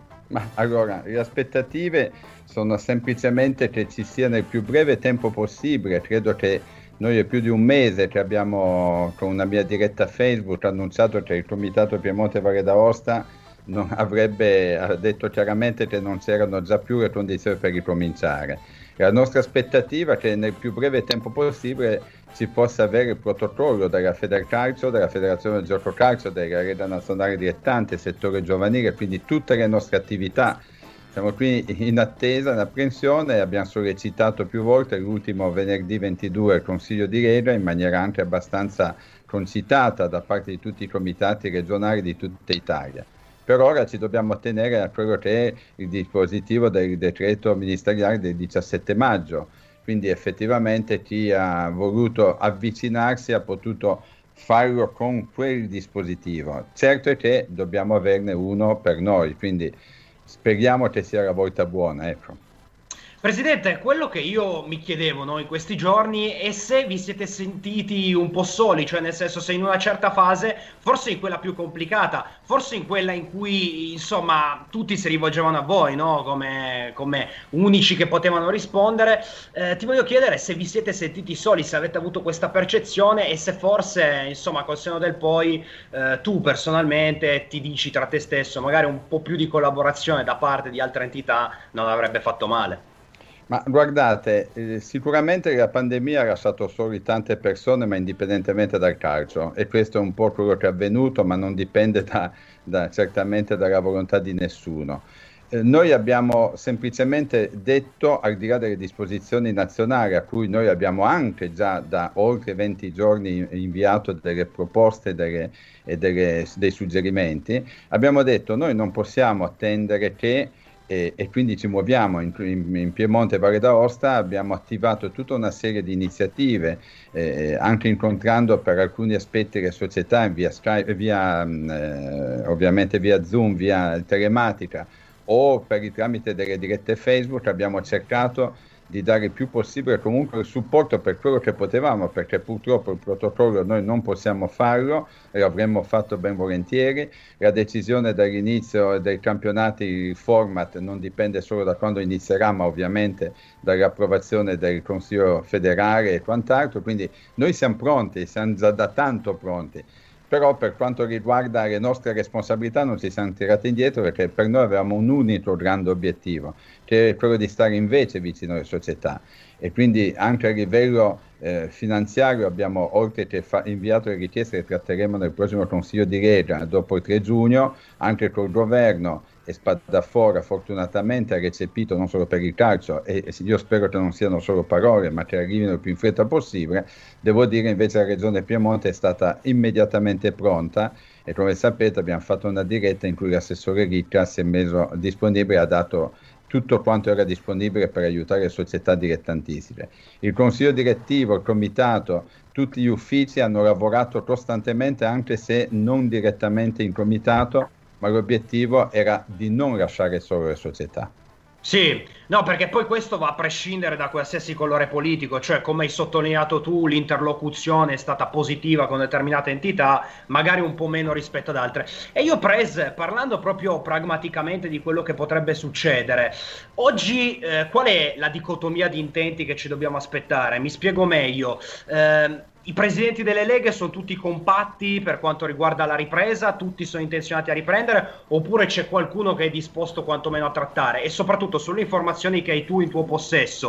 Ma allora, le aspettative sono semplicemente che ci sia nel più breve tempo possibile. Credo che noi è più di un mese che abbiamo, con una mia diretta Facebook, annunciato che il Comitato Piemonte Valle d'Aosta non avrebbe ha detto chiaramente che non c'erano già più le condizioni per ricominciare. La nostra aspettativa è che nel più breve tempo possibile si possa avere il protocollo della Federcalcio, della Federazione del Gioco Calcio, della Lega Nazionale Dilettante, settore giovanile, quindi tutte le nostre attività. Siamo qui in attesa, in apprensione, abbiamo sollecitato più volte l'ultimo venerdì ventidue il Consiglio di Lega in maniera anche abbastanza concitata da parte di tutti i comitati regionali di tutta Italia. Per ora ci dobbiamo attenere a quello che è il dispositivo del decreto ministeriale del diciassette maggio, quindi effettivamente chi ha voluto avvicinarsi ha potuto farlo con quel dispositivo. Certo è che dobbiamo averne uno per noi, quindi speriamo che sia la volta buona, ecco. Presidente, quello che io mi chiedevo no, in questi giorni è se vi siete sentiti un po' soli, cioè nel senso se in una certa fase, forse in quella più complicata, forse in quella in cui insomma tutti si rivolgevano a voi, no? come, come unici che potevano rispondere, eh, ti voglio chiedere se vi siete sentiti soli, se avete avuto questa percezione e se forse insomma col senno del poi eh, tu personalmente ti dici tra te stesso magari un po' più di collaborazione da parte di altre entità non avrebbe fatto male. Ma guardate, eh, sicuramente la pandemia ha lasciato soli tante persone, ma indipendentemente dal calcio, e questo è un po' quello che è avvenuto, ma non dipende da, da, certamente dalla volontà di nessuno. Eh, noi abbiamo semplicemente detto, al di là delle disposizioni nazionali, a cui noi abbiamo anche già da oltre venti giorni inviato delle proposte delle, e delle, dei suggerimenti, abbiamo detto noi non possiamo attendere che E, e quindi ci muoviamo in, in, in Piemonte e Valle d'Aosta. Abbiamo attivato tutta una serie di iniziative, eh, anche incontrando per alcuni aspetti le società via Skype, via, eh, ovviamente via Zoom, via telematica o per il tramite delle dirette Facebook. Abbiamo cercato di dare il più possibile comunque il supporto per quello che potevamo, perché purtroppo il protocollo noi non possiamo farlo, e l'avremmo fatto ben volentieri. La decisione dall'inizio dei campionati, il format, non dipende solo da quando inizierà, ma ovviamente dall'approvazione del Consiglio federale e quant'altro, quindi noi siamo pronti, siamo già da tanto pronti. Però per quanto riguarda le nostre responsabilità non ci siamo tirati indietro, perché per noi avevamo un unico grande obiettivo, che è quello di stare invece vicino alle società, e quindi anche a livello eh, finanziario abbiamo, oltre che fa- inviato le richieste che tratteremo nel prossimo Consiglio di Lega dopo il tre giugno, anche col governo, e Spadafora fortunatamente ha recepito non solo per il calcio, e io spero che non siano solo parole ma che arrivino il più in fretta possibile. Devo dire invece la Regione Piemonte è stata immediatamente pronta, e come sapete abbiamo fatto una diretta in cui l'assessore Ricca si è messo disponibile e ha dato tutto quanto era disponibile per aiutare le società dilettantistiche. Il consiglio direttivo, il comitato, tutti gli uffici hanno lavorato costantemente, anche se non direttamente in comitato, ma l'obiettivo era di non lasciare solo le società. Sì, no, perché poi questo va a prescindere da qualsiasi colore politico, cioè come hai sottolineato tu, l'interlocuzione è stata positiva con determinate entità, magari un po' meno rispetto ad altre. E io, Pres, parlando proprio pragmaticamente di quello che potrebbe succedere, oggi eh, qual è la dicotomia di intenti che ci dobbiamo aspettare? Mi spiego meglio. Eh, I presidenti delle leghe sono tutti compatti per quanto riguarda la ripresa, tutti sono intenzionati a riprendere, oppure c'è qualcuno che è disposto quantomeno a trattare? E soprattutto sulle informazioni che hai tu in tuo possesso,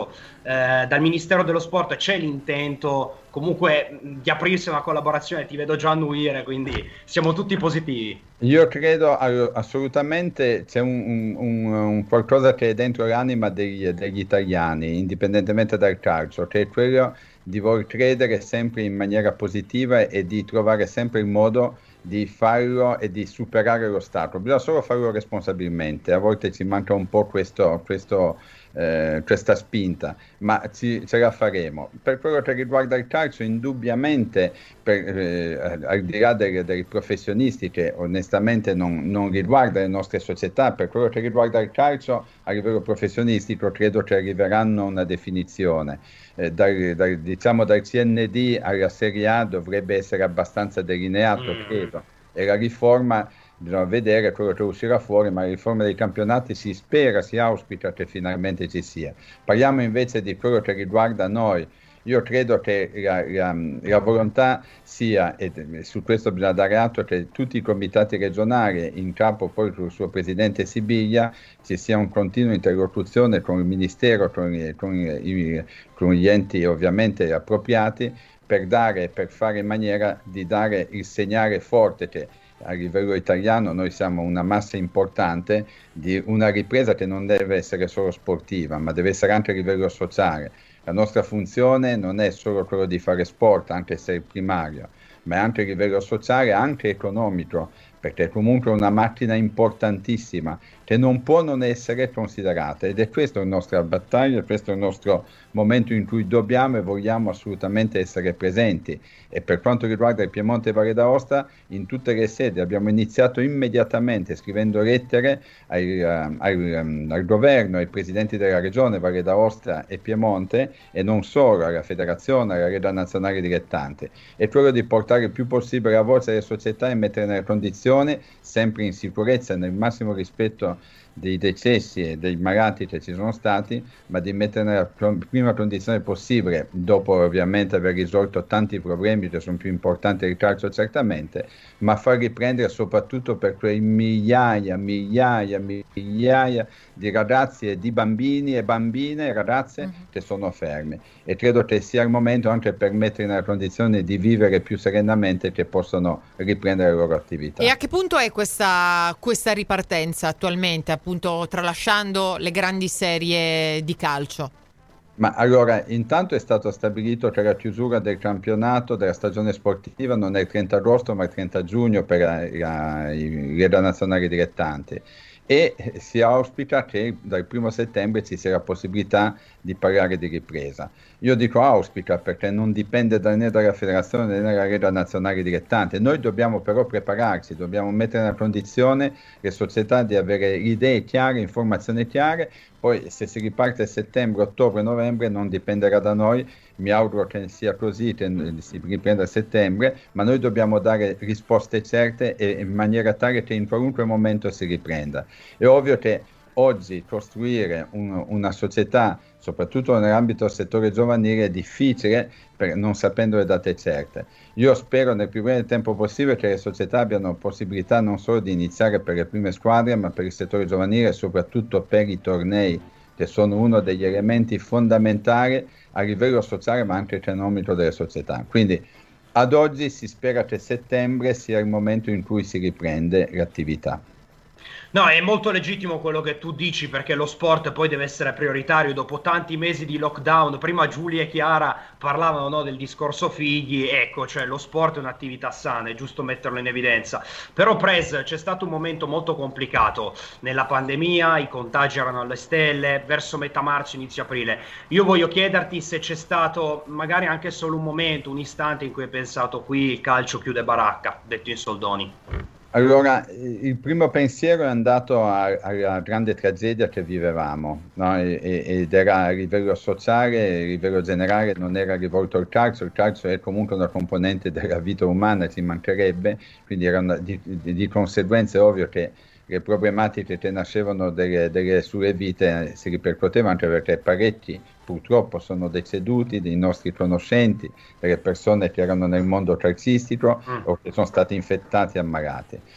eh, dal Ministero dello Sport c'è l'intento comunque di aprirsi a una collaborazione, ti vedo già annuire, quindi siamo tutti positivi. Io credo assolutamente c'è un, un, un qualcosa che è dentro l'anima degli, degli italiani, indipendentemente dal calcio, che è quello di voler credere sempre in maniera positiva e di trovare sempre il modo di farlo e di superare l'ostacolo. Bisogna solo farlo responsabilmente. A volte ci manca un po' questo, questo, eh, questa spinta, ma ci, ce la faremo. Per quello che riguarda il calcio, indubbiamente, per, eh, al di là dei, dei professionisti che onestamente non, non riguarda le nostre società, per quello che riguarda il calcio a livello professionistico credo che arriveranno a una definizione. Eh, dal, dal, diciamo dal C N D alla Serie A dovrebbe essere abbastanza delineato, mm. credo, e la riforma bisogna vedere quello che uscirà fuori, ma la riforma dei campionati si spera, si auspica che finalmente ci sia. Parliamo invece di quello che riguarda noi. Io credo che la, la, la volontà sia, e su questo bisogna dare atto, che tutti i comitati regionali, in capo poi con il suo presidente Sibiglia, ci sia un continuo interlocuzione con il Ministero, con, con, i, con gli enti ovviamente appropriati, per dare, per fare in maniera di dare il segnale forte che a livello italiano noi siamo una massa importante di una ripresa che non deve essere solo sportiva, ma deve essere anche a livello sociale. La nostra funzione non è solo quello di fare sport, anche se è il primario, ma è anche a livello sociale, anche economico, perché è comunque una macchina importantissima che non può non essere considerata, ed è questa la nostra battaglia, questo è il nostro momento in cui dobbiamo e vogliamo assolutamente essere presenti. E per quanto riguarda il Piemonte e Valle d'Aosta, in tutte le sedi abbiamo iniziato immediatamente scrivendo lettere ai, uh, al, um, al governo, ai presidenti della regione Valle d'Aosta e Piemonte, e non solo, alla federazione, alla Lega Nazionale Dilettanti, è quello di portare il più possibile la voce delle società e mettere nelle condizioni, sempre in sicurezza e nel massimo rispetto dei decessi e dei malati che ci sono stati, ma di mettere nella prima condizione possibile, dopo ovviamente aver risolto tanti problemi che sono più importanti del calcio certamente, ma far riprendere soprattutto per quei migliaia, migliaia, migliaia di ragazzi e di bambini e bambine e ragazze mm-hmm. che sono fermi. E credo che sia il momento anche per mettere nella condizione di vivere più serenamente, che possano riprendere le loro attività. E a che punto è questa, questa ripartenza attualmente, appunto tralasciando le grandi serie di calcio? Ma allora, intanto è stato stabilito che la chiusura del campionato, della stagione sportiva, non è il trenta agosto ma il trenta giugno per la, la, i Lega Nazionale Dilettanti, e si auspica che dal primo settembre ci sia la possibilità di parlare di ripresa. Io dico auspica perché non dipende da, né dalla federazione né dalla Lega Nazionale Dilettante. Noi dobbiamo però prepararci, dobbiamo mettere nella condizione le società di avere idee chiare, informazioni chiare. Poi se si riparte a settembre, ottobre, novembre non dipenderà da noi, mi auguro che sia così, che si riprenda a settembre, ma noi dobbiamo dare risposte certe e in maniera tale che in qualunque momento si riprenda. È ovvio che oggi costruire un, una società, soprattutto nell'ambito del settore giovanile, è difficile per, non sapendo le date certe. Io spero nel più breve tempo possibile che le società abbiano possibilità non solo di iniziare per le prime squadre, ma per il settore giovanile e soprattutto per i tornei, che sono uno degli elementi fondamentali a livello sociale ma anche economico delle società. Quindi ad oggi si spera che settembre sia il momento in cui si riprende l'attività. No, è molto legittimo quello che tu dici, perché lo sport poi deve essere prioritario dopo tanti mesi di lockdown. Prima Giulia e Chiara parlavano, no, del discorso figli, ecco, cioè lo sport è un'attività sana, è giusto metterlo in evidenza. Però Pres, c'è stato un momento molto complicato nella pandemia, i contagi erano alle stelle, verso metà marzo, inizio aprile. Io voglio chiederti se c'è stato magari anche solo un momento, un istante in cui hai pensato qui il calcio chiude baracca, detto in soldoni. Allora, il primo pensiero è andato a- alla grande tragedia che vivevamo, no? E- ed era a livello sociale, a livello generale, non era rivolto al calcio. Il calcio è comunque una componente della vita umana, ci mancherebbe, quindi era una, di, di, di conseguenza è ovvio che le problematiche che nascevano delle, delle sue vite si ripercuotevano, anche perché parecchi purtroppo sono deceduti dei nostri conoscenti, delle persone che erano nel mondo calcistico mm. o che sono stati infettati e ammalati.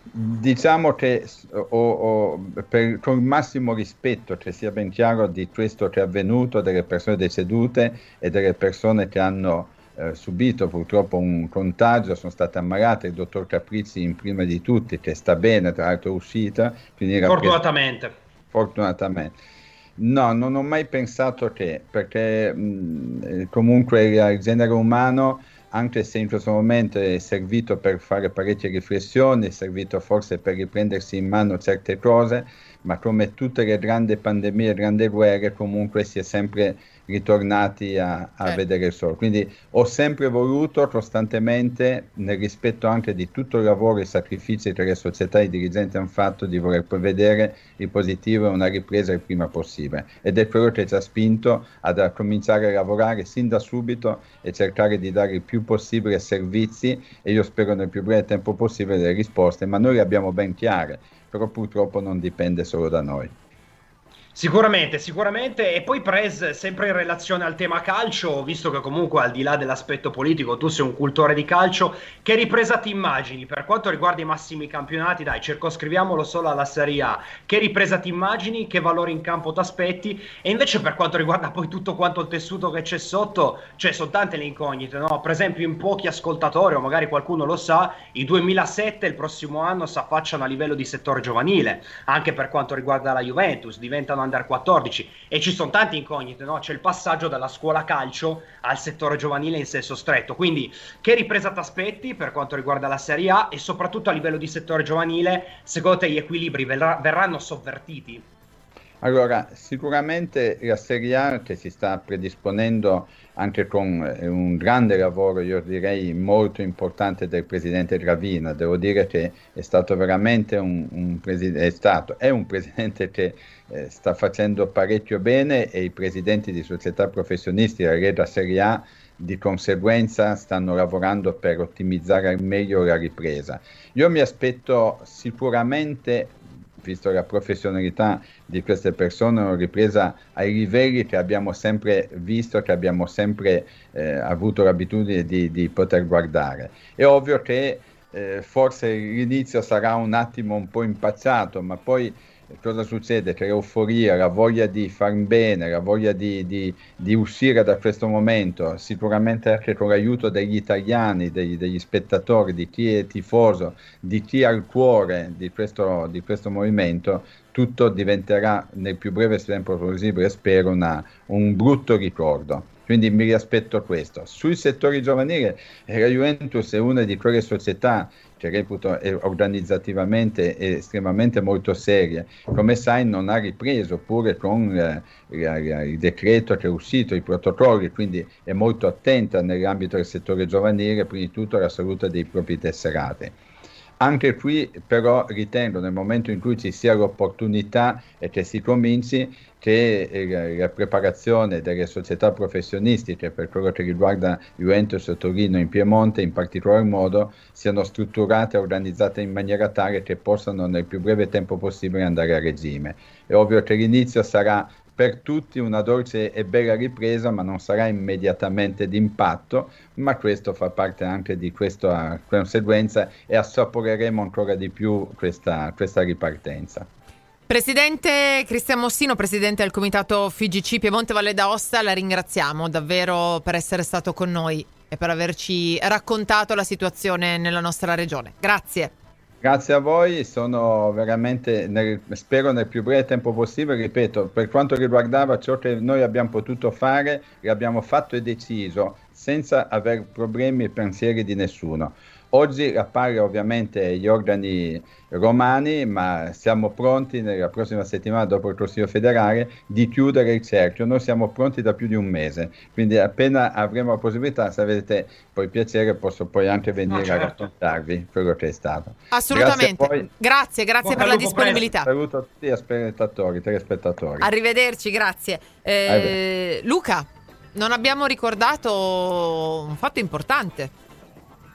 Diciamo che o, o, per, con il massimo rispetto, che sia ben chiaro, di questo che è avvenuto, delle persone decedute e delle persone che hanno eh, subito purtroppo un contagio, sono state ammalate, il dottor Caprizzi in prima di tutti, che sta bene, tra l'altro è uscita. Quindi fortunatamente. Fortunatamente. No, non ho mai pensato che, perché mh, comunque il genere umano, anche se in questo momento è servito per fare parecchie riflessioni, è servito forse per riprendersi in mano certe cose, ma come tutte le grandi pandemie, grandi guerre, comunque si è sempre ritornati a, a eh. vedere il sole. Quindi ho sempre voluto costantemente, nel rispetto anche di tutto il lavoro e i sacrifici che le società e i dirigenti hanno fatto, di voler vedere il positivo e una ripresa il prima possibile. Ed è quello che ci ha spinto ad a cominciare a lavorare sin da subito e cercare di dare il più possibile servizi, e io spero nel più breve tempo possibile le risposte, ma noi le abbiamo ben chiare, però purtroppo non dipende solo da noi. Sicuramente, sicuramente. E poi Prez, sempre in relazione al tema calcio, visto che comunque al di là dell'aspetto politico tu sei un cultore di calcio, che ripresa ti immagini per quanto riguarda i massimi campionati? Dai, circoscriviamolo solo alla Serie A. Che ripresa ti immagini? Che valore in campo ti aspetti? E invece per quanto riguarda poi tutto quanto il tessuto che c'è sotto, cioè sono tante le incognite, no? Per esempio in pochi ascoltatori, o magari qualcuno lo sa, i duemilasette il prossimo anno si affacciano a livello di settore giovanile, anche per quanto riguarda la Juventus, diventano under quattordici, e ci sono tante incognite, no? C'è il passaggio dalla scuola calcio al settore giovanile in senso stretto, quindi che ripresa ti aspetti per quanto riguarda la Serie A, e soprattutto a livello di settore giovanile, secondo te gli equilibri verrà, verranno sovvertiti? Allora, sicuramente la Serie A, che si sta predisponendo anche con un grande lavoro, io direi molto importante, del presidente Gravina. Devo dire che è stato veramente un, un presidente, è stato, è un presidente che eh, sta facendo parecchio bene, e i presidenti di società professionisti della Lega Serie A di conseguenza stanno lavorando per ottimizzare al meglio la ripresa. Io mi aspetto sicuramente, visto la professionalità di queste persone, una ripresa ai livelli che abbiamo sempre visto, che abbiamo sempre eh, avuto l'abitudine di, di poter guardare. È ovvio che eh, forse l'inizio sarà un attimo un po' impacciato, ma poi cosa succede? Che l'euforia, la voglia di far bene, la voglia di, di, di uscire da questo momento, sicuramente anche con l'aiuto degli italiani, degli, degli spettatori, di chi è tifoso, di chi ha il cuore di questo, di questo movimento, tutto diventerà nel più breve tempo possibile, spero, una, un brutto ricordo. Quindi mi riaspetto questo. Sui settori giovanili, la Juventus è una di quelle società che reputo organizzativamente e estremamente molto serie. Come sai, non ha ripreso, pure con eh, il decreto che è uscito, i protocolli, quindi è molto attenta nell'ambito del settore giovanile, prima di tutto alla salute dei propri tesserati. Anche qui però ritengo, nel momento in cui ci sia l'opportunità e che si cominci, che eh, la preparazione delle società professionistiche per quello che riguarda Juventus, Torino, in Piemonte in particolar modo, siano strutturate e organizzate in maniera tale che possano nel più breve tempo possibile andare a regime. È ovvio che l'inizio sarà per tutti una dolce e bella ripresa, ma non sarà immediatamente d'impatto, ma questo fa parte anche di questa conseguenza, e assaporeremo ancora di più questa, questa ripartenza. Presidente Cristian Mossino, presidente del comitato F I G C Piemonte Valle d'Aosta, la ringraziamo davvero per essere stato con noi e per averci raccontato la situazione nella nostra regione. Grazie. Grazie a voi, sono veramente, nel, spero nel più breve tempo possibile, ripeto, per quanto riguardava ciò che noi abbiamo potuto fare, l'abbiamo fatto e deciso senza aver problemi e pensieri di nessuno. Oggi appare ovviamente gli organi romani, ma siamo pronti nella prossima settimana, dopo il Consiglio federale, di chiudere il cerchio. Noi siamo pronti da più di un mese, quindi appena avremo la possibilità, se avete poi piacere, posso poi anche venire no, certo. a raccontarvi quello che è stato. Assolutamente, grazie, grazie, grazie per la disponibilità. Saluto a tutti gli spettatori, telespettatori. Arrivederci, grazie. Eh, Luca, non abbiamo ricordato un fatto importante.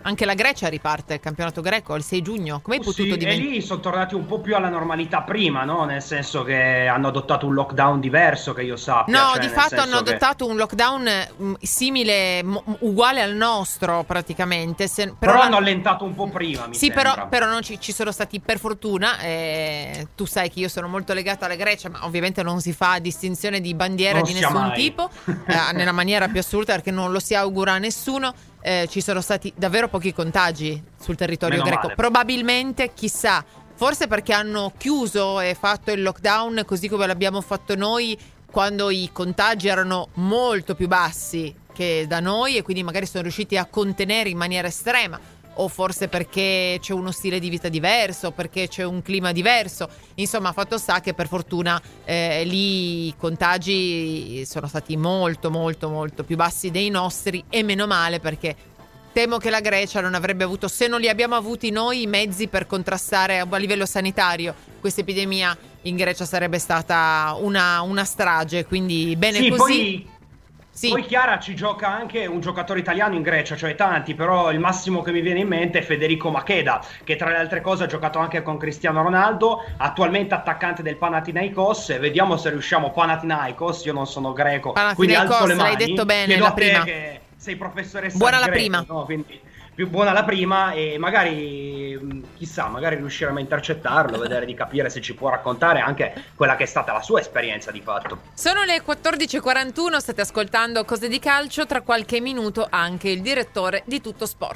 Anche la Grecia riparte, il campionato greco, il sei giugno. Come hai Oh, potuto sì, dimenticare? E lì sono tornati un po' più alla normalità prima, no? Nel senso che hanno adottato un lockdown diverso, che io sappia. No, cioè, di nel fatto senso hanno che- adottato un lockdown mh, simile, m- uguale al nostro praticamente. Se- però Però la- hanno allentato un po' prima, mi Sì, sembra. però, però non ci, ci sono stati, per fortuna, eh, tu sai che io sono molto legata alla Grecia, ma ovviamente non si fa distinzione di bandiera Non di sia nessun mai. tipo, eh, nella maniera più assoluta, perché non lo si augura a nessuno. Eh, ci sono stati davvero pochi contagi sul territorio Meno greco. male. Probabilmente, chissà, forse perché hanno chiuso e fatto il lockdown così come l'abbiamo fatto noi, quando i contagi erano molto più bassi che da noi, e quindi magari sono riusciti a contenere in maniera estrema. O forse perché c'è uno stile di vita diverso, perché c'è un clima diverso. Insomma, fatto sta che per fortuna eh, lì i contagi sono stati molto molto molto più bassi dei nostri, e meno male, perché temo che la Grecia non avrebbe avuto, se non li abbiamo avuti noi, i mezzi per contrastare a livello sanitario questa epidemia. In Grecia sarebbe stata una, una strage, quindi bene Sì, così. poi, Sì. poi Chiara, ci gioca anche un giocatore italiano in Grecia, cioè tanti, però il massimo che mi viene in mente è Federico Macheda, che tra le altre cose ha giocato anche con Cristiano Ronaldo, attualmente attaccante del Panathinaikos, e vediamo se riusciamo. Panathinaikos, io non sono greco, quindi Panathinaikos, alzo le l'hai mani. detto bene, Chiedo la a te prima. che sei professoressa Buona di la greco, prima. no? Quindi più buona la prima, e magari mh, chissà, magari riusciremo a intercettarlo, vedere di capire se ci può raccontare anche quella che è stata la sua esperienza di fatto. Sono le quattordici e quarantuno, state ascoltando Cose di Calcio, tra qualche minuto anche il direttore di Tutto Sport.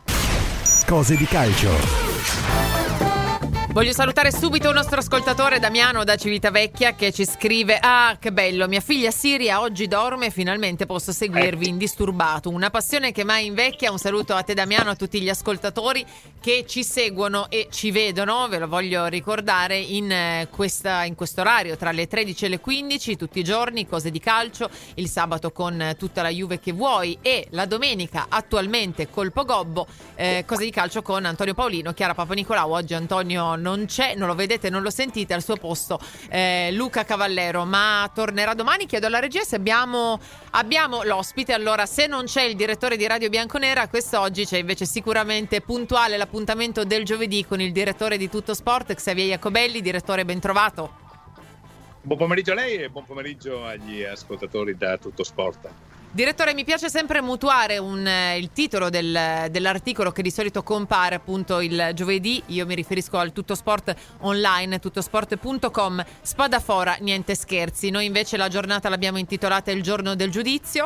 Cose di calcio. Voglio salutare subito un nostro ascoltatore, Damiano da Civitavecchia, che ci scrive: ah, che bello, mia figlia Siria oggi dorme e finalmente posso seguirvi indisturbato. Una passione che mai invecchia. Un saluto a te, Damiano, a tutti gli ascoltatori che ci seguono e ci vedono. Ve lo voglio ricordare in, eh, questa, in questo orario, tra le tredici e le quindici, tutti i giorni, Cose di Calcio, il sabato con eh, tutta la Juve che vuoi, e la domenica attualmente col Pogobbo, eh, Cose di Calcio con Antonio Paolino, Chiara Papanicolau. Oggi Antonio non c'è, non lo vedete, non lo sentite, al suo posto eh, Luca Cavallero, ma tornerà domani. Chiedo alla regia se abbiamo, abbiamo l'ospite. Allora, se non c'è il direttore di Radio Bianconera, quest'oggi c'è invece sicuramente puntuale l'appuntamento del giovedì con il direttore di Tutto Sport, Xavier Jacobelli. Direttore, ben trovato. Buon pomeriggio a lei e buon pomeriggio agli ascoltatori da Tutto Sport. Direttore, mi piace sempre mutuare un, eh, il titolo del, dell'articolo che di solito compare appunto il giovedì. Io mi riferisco al Tutto Sport online, tuttosport punto com. Spadafora, niente scherzi. Noi invece la giornata l'abbiamo intitolata Il giorno del giudizio,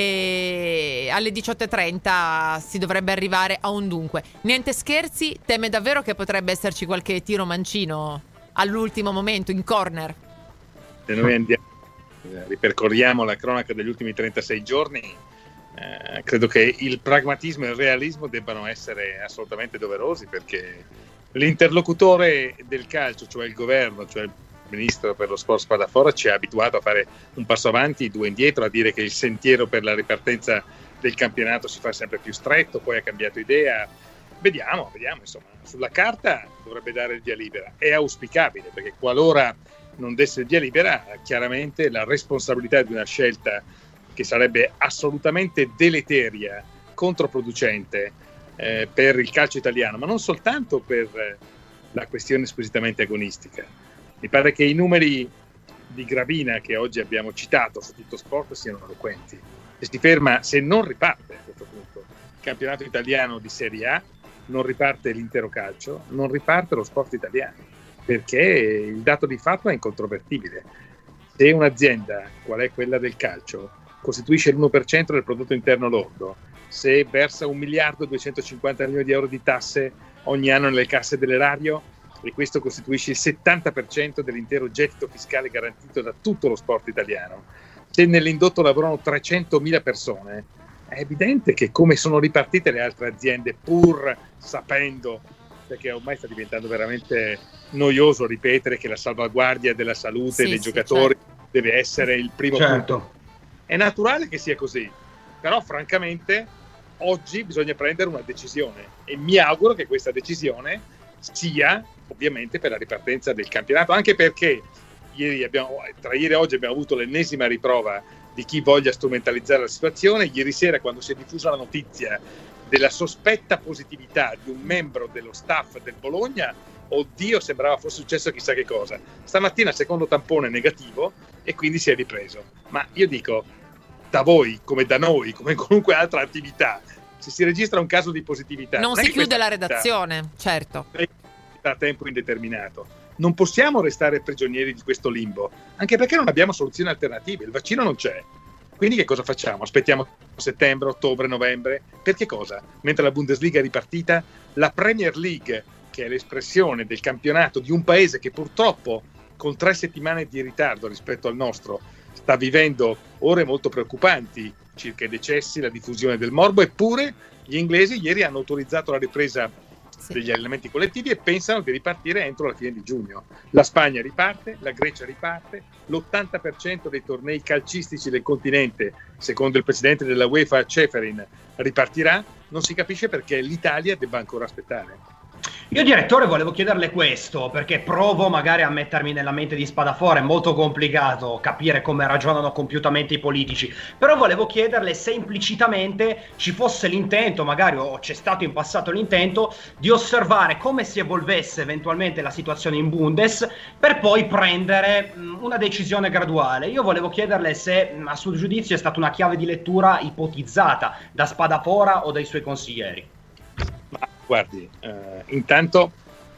e alle diciotto e trenta si dovrebbe arrivare a un dunque. Niente scherzi, teme davvero che potrebbe esserci qualche tiro mancino all'ultimo momento, in corner? Se noi andiamo, eh, ripercorriamo la cronaca degli ultimi trentasei giorni, eh, credo che il pragmatismo e il realismo debbano essere assolutamente doverosi, perché l'interlocutore del calcio, cioè il governo, cioè il ministro per lo sport Spadafora, ci ha abituato a fare un passo avanti, due indietro, a dire che il sentiero per la ripartenza del campionato si fa sempre più stretto, poi ha cambiato idea. Vediamo, vediamo, insomma, sulla carta dovrebbe dare il via libera. È auspicabile, perché qualora non desse il via libera, chiaramente la responsabilità di una scelta che sarebbe assolutamente deleteria, controproducente eh, per il calcio italiano, ma non soltanto per eh, la questione squisitamente agonistica. Mi pare che i numeri di Gravina che oggi abbiamo citato su Tutto Sport siano eloquenti. Se si ferma, se non riparte a questo punto il campionato italiano di Serie A, non riparte l'intero calcio, non riparte lo sport italiano, perché il dato di fatto è incontrovertibile. Se un'azienda, qual è quella del calcio, costituisce l'uno per cento del prodotto interno lordo, se versa un miliardo e duecentocinquanta milioni di euro di tasse ogni anno nelle casse dell'erario, e questo costituisce il settanta per cento dell'intero gettito fiscale garantito da tutto lo sport italiano, se nell'indotto lavorano trecentomila persone, è evidente che come sono ripartite le altre aziende, pur sapendo, perché ormai sta diventando veramente noioso ripetere che la salvaguardia della salute Sì, dei sì, giocatori certo. deve essere il primo Certo. punto. È naturale che sia così, però francamente oggi bisogna prendere una decisione, e mi auguro che questa decisione sia ovviamente per la ripartenza del campionato, anche perché ieri abbiamo, tra ieri e oggi abbiamo avuto l'ennesima riprova di chi voglia strumentalizzare la situazione. Ieri sera, quando si è diffusa la notizia della sospetta positività di un membro dello staff del Bologna, oddio, sembrava fosse successo chissà che cosa. Stamattina secondo tampone negativo e quindi si è ripreso. Ma io dico, da voi come da noi, come in qualunque altra attività, se si registra un caso di positività, non, non si chiude la redazione, certo, a tempo indeterminato. Non possiamo restare prigionieri di questo limbo, anche perché non abbiamo soluzioni alternative, il vaccino non c'è. Quindi che cosa facciamo? Aspettiamo settembre, ottobre, novembre? Per che cosa? Mentre la Bundesliga è ripartita, la Premier League, che è l'espressione del campionato di un paese che purtroppo con tre settimane di ritardo rispetto al nostro sta vivendo ore molto preoccupanti circa i decessi, la diffusione del morbo, eppure gli inglesi ieri hanno autorizzato la ripresa sì. degli allenamenti collettivi e pensano di ripartire entro la fine di giugno. La Spagna riparte, la Grecia riparte, l'ottanta per cento dei tornei calcistici del continente, secondo il presidente della UEFA Ceferin, ripartirà. Non si capisce perché l'Italia debba ancora aspettare. Io, direttore, volevo chiederle questo, perché provo magari a mettermi nella mente di Spadafora, è molto complicato capire come ragionano compiutamente i politici, però volevo chiederle se implicitamente ci fosse l'intento, magari o c'è stato in passato l'intento, di osservare come si evolvesse eventualmente la situazione in Bundes per poi prendere mh, una decisione graduale. Io volevo chiederle se, mh, a suo giudizio, è stata una chiave di lettura ipotizzata da Spadafora o dai suoi consiglieri. Ma guardi, eh, intanto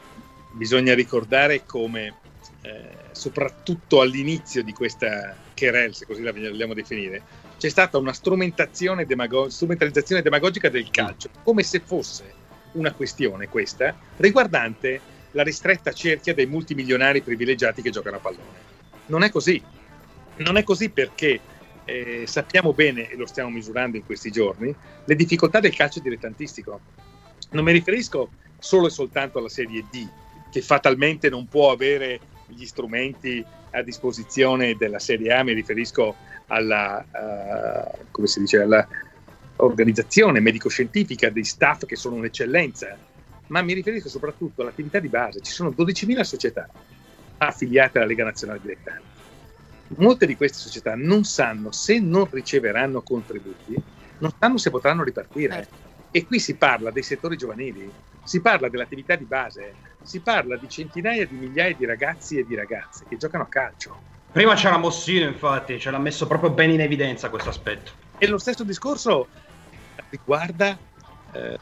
bisogna ricordare come eh, soprattutto all'inizio di questa querel, se così la vogliamo definire, c'è stata una strumentazione demago- strumentalizzazione demagogica del calcio, come se fosse una questione questa riguardante la ristretta cerchia dei multimilionari privilegiati che giocano a pallone. Non è così, non è così perché eh, sappiamo bene, e lo stiamo misurando in questi giorni, le difficoltà del calcio dilettantistico. Non mi riferisco solo e soltanto alla Serie D, che fatalmente non può avere gli strumenti a disposizione della Serie A, mi riferisco alla, uh, come si dice, alla organizzazione medico-scientifica dei staff che sono un'eccellenza, ma mi riferisco soprattutto all'attività di base. Ci sono dodicimila società affiliate alla Lega Nazionale Dilettanti. Molte di queste società non sanno, se non riceveranno contributi, non sanno se potranno ripartire. E qui si parla dei settori giovanili, si parla dell'attività di base, si parla di centinaia di migliaia di ragazzi e di ragazze che giocano a calcio. Prima c'era Mossino, infatti, ce l'ha messo proprio bene in evidenza questo aspetto. E lo stesso discorso riguarda eh,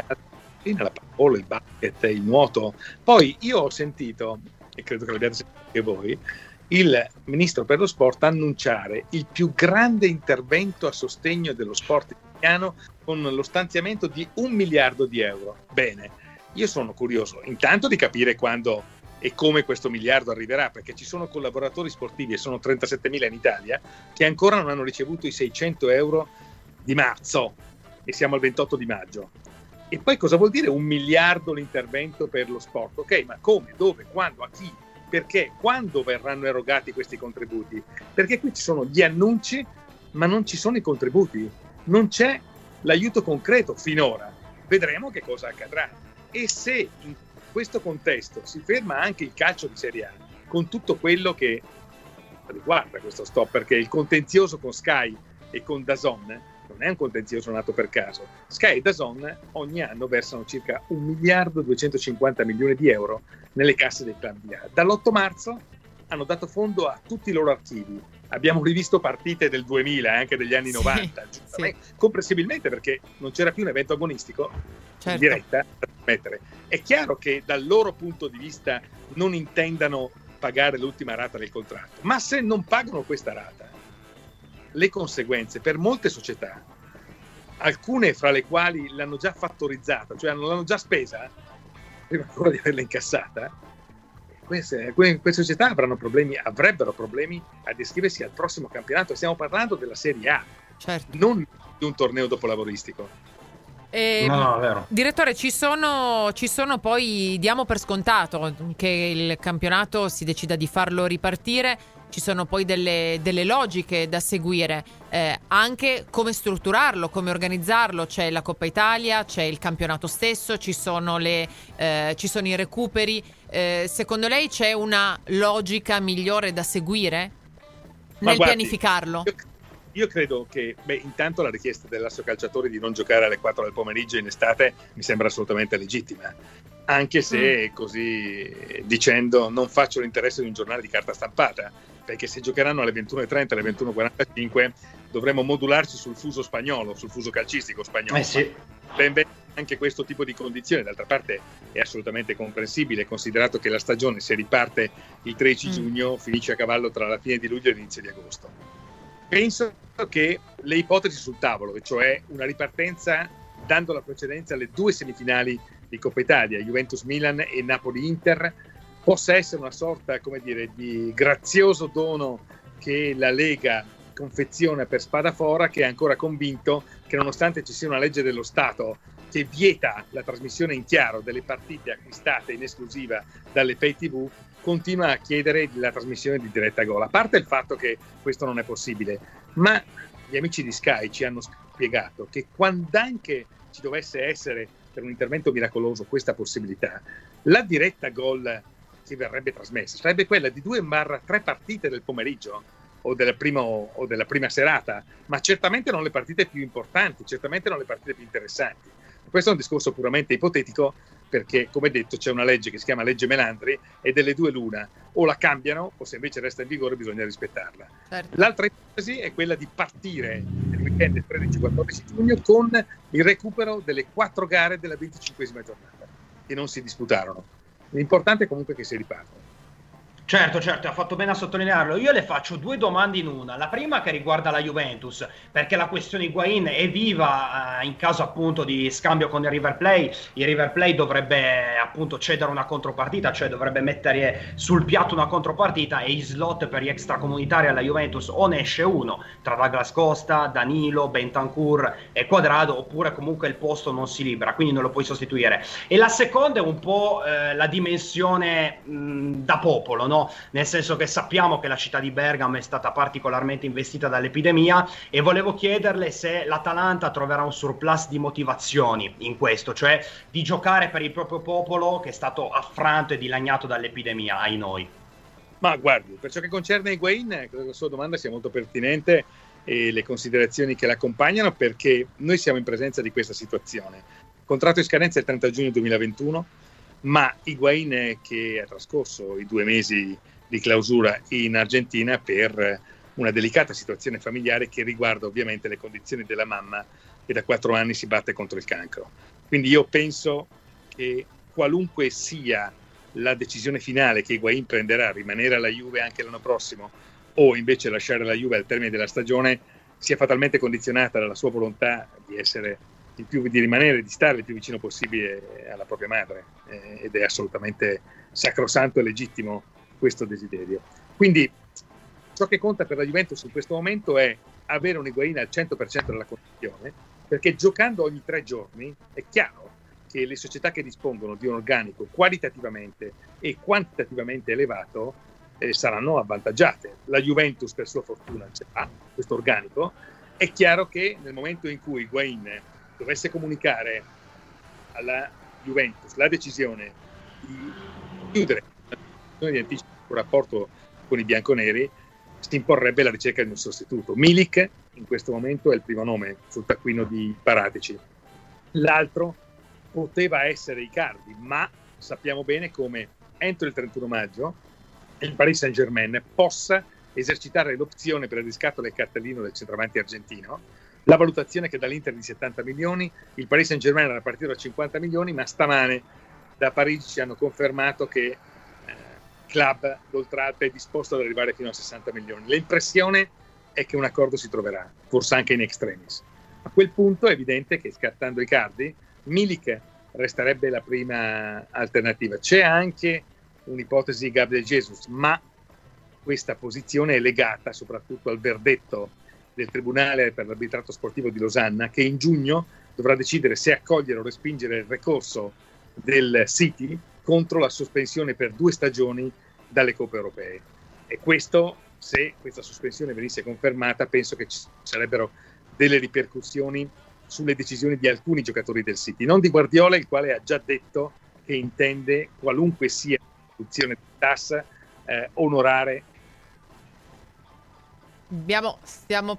la pallavolo, il basket, il nuoto. Poi io ho sentito, e credo che l'abbiate sentito anche voi, il ministro per lo sport annunciare il più grande intervento a sostegno dello sport italiano con lo stanziamento di un miliardo di euro. Bene, io sono curioso intanto di capire quando e come questo miliardo arriverà, perché ci sono collaboratori sportivi, e sono trentasettemila in Italia, che ancora non hanno ricevuto i seicento euro di marzo e siamo al ventotto di maggio. E poi cosa vuol dire un miliardo l'intervento per lo sport? Ok, ma come, dove, quando, a chi? Perché, quando verranno erogati questi contributi? Perché qui ci sono gli annunci, ma non ci sono i contributi, non c'è l'aiuto concreto finora. Vedremo che cosa accadrà. E se in questo contesto si ferma anche il calcio di Serie A, con tutto quello che riguarda questo stop, perché il contenzioso con Sky e con DAZN non è un contenzioso nato per caso. Sky e DAZN ogni anno versano circa un miliardo duecentocinquanta milioni di euro nelle casse dei club di A. Dall'otto marzo hanno dato fondo a tutti i loro archivi. Abbiamo rivisto partite del duemila, anche degli anni sì, novanta, sì. comprensibilmente perché non c'era più un evento agonistico certo. in diretta da trasmettere. È chiaro che dal loro punto di vista non intendano pagare l'ultima rata del contratto, ma se non pagano questa rata, le conseguenze per molte società, alcune fra le quali l'hanno già fattorizzata, cioè l'hanno già spesa prima ancora di averla incassata, queste, queste società avranno problemi, avrebbero problemi ad iscriversi al prossimo campionato. Stiamo parlando della Serie A, certo. non di un torneo dopolavoristico. Eh, no, no, è vero. Direttore, ci sono, ci sono poi, diamo per scontato che il campionato si decida di farlo ripartire, ci sono poi delle, delle logiche da seguire, eh, anche come strutturarlo, come organizzarlo. C'è la Coppa Italia, c'è il campionato stesso, ci sono, le, eh, ci sono i recuperi. Eh, secondo lei c'è una logica migliore da seguire nel guardi, pianificarlo? Io, Io credo che, beh, intanto la richiesta dell'Asso Calciatori di non giocare alle quattro del pomeriggio in estate mi sembra assolutamente legittima, anche se mm. così dicendo non faccio l'interesse di un giornale di carta stampata, perché se giocheranno alle ventuno e trenta, alle ventuno e quarantacinque dovremmo modularci sul fuso spagnolo, sul fuso calcistico spagnolo. Eh sì. Ben bene anche questo tipo di condizioni, d'altra parte è assolutamente comprensibile, considerato che la stagione, se riparte il tredici mm. giugno, finisce a cavallo tra la fine di luglio e l'inizio di agosto. Penso che le ipotesi sul tavolo, cioè una ripartenza dando la precedenza alle due semifinali di Coppa Italia, Juventus-Milan e Napoli-Inter, possa essere una sorta, come dire, di grazioso dono che la Lega confeziona per Spadafora, che è ancora convinto che nonostante ci sia una legge dello Stato che vieta la trasmissione in chiaro delle partite acquistate in esclusiva dalle pay tivù, continua a chiedere la trasmissione di diretta gol. A parte il fatto che questo non è possibile, ma gli amici di Sky ci hanno spiegato che quando anche ci dovesse essere per un intervento miracoloso questa possibilità, la diretta gol che verrebbe trasmessa sarebbe quella di due barra tre partite del pomeriggio o della, prima, o della prima serata, ma certamente non le partite più importanti, certamente non le partite più interessanti. Questo è un discorso puramente ipotetico, perché, come detto, c'è una legge che si chiama legge Melandri e delle due l'una, o la cambiano o se invece resta in vigore bisogna rispettarla. Certo. L'altra ipotesi è quella di partire nel weekend del tredici quattordici giugno con il recupero delle quattro gare della venticinquesima giornata che non si disputarono. L'importante è comunque che si riparta. Certo, certo, ha fatto bene a sottolinearlo. Io le faccio due domande in una. La prima che riguarda la Juventus, perché la questione Higuaín è viva eh, in caso appunto di scambio con il River Plate. Il River Plate dovrebbe appunto cedere una contropartita, cioè dovrebbe mettere sul piatto una contropartita, e i slot per gli extracomunitari alla Juventus o ne esce uno tra Douglas Costa, Danilo, Bentancur e Quadrado, oppure comunque il posto non si libera, quindi non lo puoi sostituire. E la seconda è un po' eh, la dimensione mh, da popolo, no? Nel senso che sappiamo che la città di Bergamo è stata particolarmente investita dall'epidemia, e volevo chiederle se l'Atalanta troverà un surplus di motivazioni in questo, cioè di giocare per il proprio popolo che è stato affranto e dilaniato dall'epidemia, ai noi. Ma guardi, per ciò che concerne Higuaín, credo che la sua domanda sia molto pertinente e le considerazioni che l'accompagnano, perché noi siamo in presenza di questa situazione. Il contratto in scadenza è il trenta giugno duemilaventuno, ma Higuaín che ha trascorso i due mesi di clausura in Argentina per una delicata situazione familiare che riguarda ovviamente le condizioni della mamma che da quattro anni si batte contro il cancro. Quindi io penso che qualunque sia la decisione finale che Higuaín prenderà, rimanere alla Juve anche l'anno prossimo o invece lasciare la Juve al termine della stagione, sia fatalmente condizionata dalla sua volontà di essere il più, di rimanere, di stare il più vicino possibile alla propria madre, eh, ed è assolutamente sacrosanto e legittimo questo desiderio. Quindi ciò che conta per la Juventus in questo momento è avere un Higuaín al cento per cento della condizione, perché giocando ogni tre giorni è chiaro che le società che dispongono di un organico qualitativamente e quantitativamente elevato eh, saranno avvantaggiate. La Juventus per sua fortuna ha questo organico. È chiaro che nel momento in cui Higuaín dovesse comunicare alla Juventus la decisione di chiudere di anticipo un rapporto con i bianconeri, si imporrebbe la ricerca di un sostituto. Milik in questo momento è il primo nome sul taccuino di Paratici. L'altro poteva essere Icardi, ma sappiamo bene come entro il trentuno maggio il Paris Saint-Germain possa esercitare l'opzione per il riscatto del cartellino del centravanti argentino. La valutazione che dall'Inter di settanta milioni, il Paris Saint-Germain era partito da cinquanta milioni, ma stamane da Parigi ci hanno confermato che eh, Club d'Oltralpe è disposto ad arrivare fino a sessanta milioni. L'impressione è che un accordo si troverà, forse anche in extremis. A quel punto è evidente che, scartando Icardi, Milik resterebbe la prima alternativa. C'è anche un'ipotesi di Gabriel Jesus, ma questa posizione è legata soprattutto al verdetto del Tribunale per l'arbitrato sportivo di Losanna, che in giugno dovrà decidere se accogliere o respingere il ricorso del City contro la sospensione per due stagioni dalle Coppe Europee. E questo, se questa sospensione venisse confermata, penso che ci sarebbero delle ripercussioni sulle decisioni di alcuni giocatori del City, non di Guardiola, il quale ha già detto che intende, qualunque sia la riduzione di tassa, eh, onorare. Abbiamo, stiamo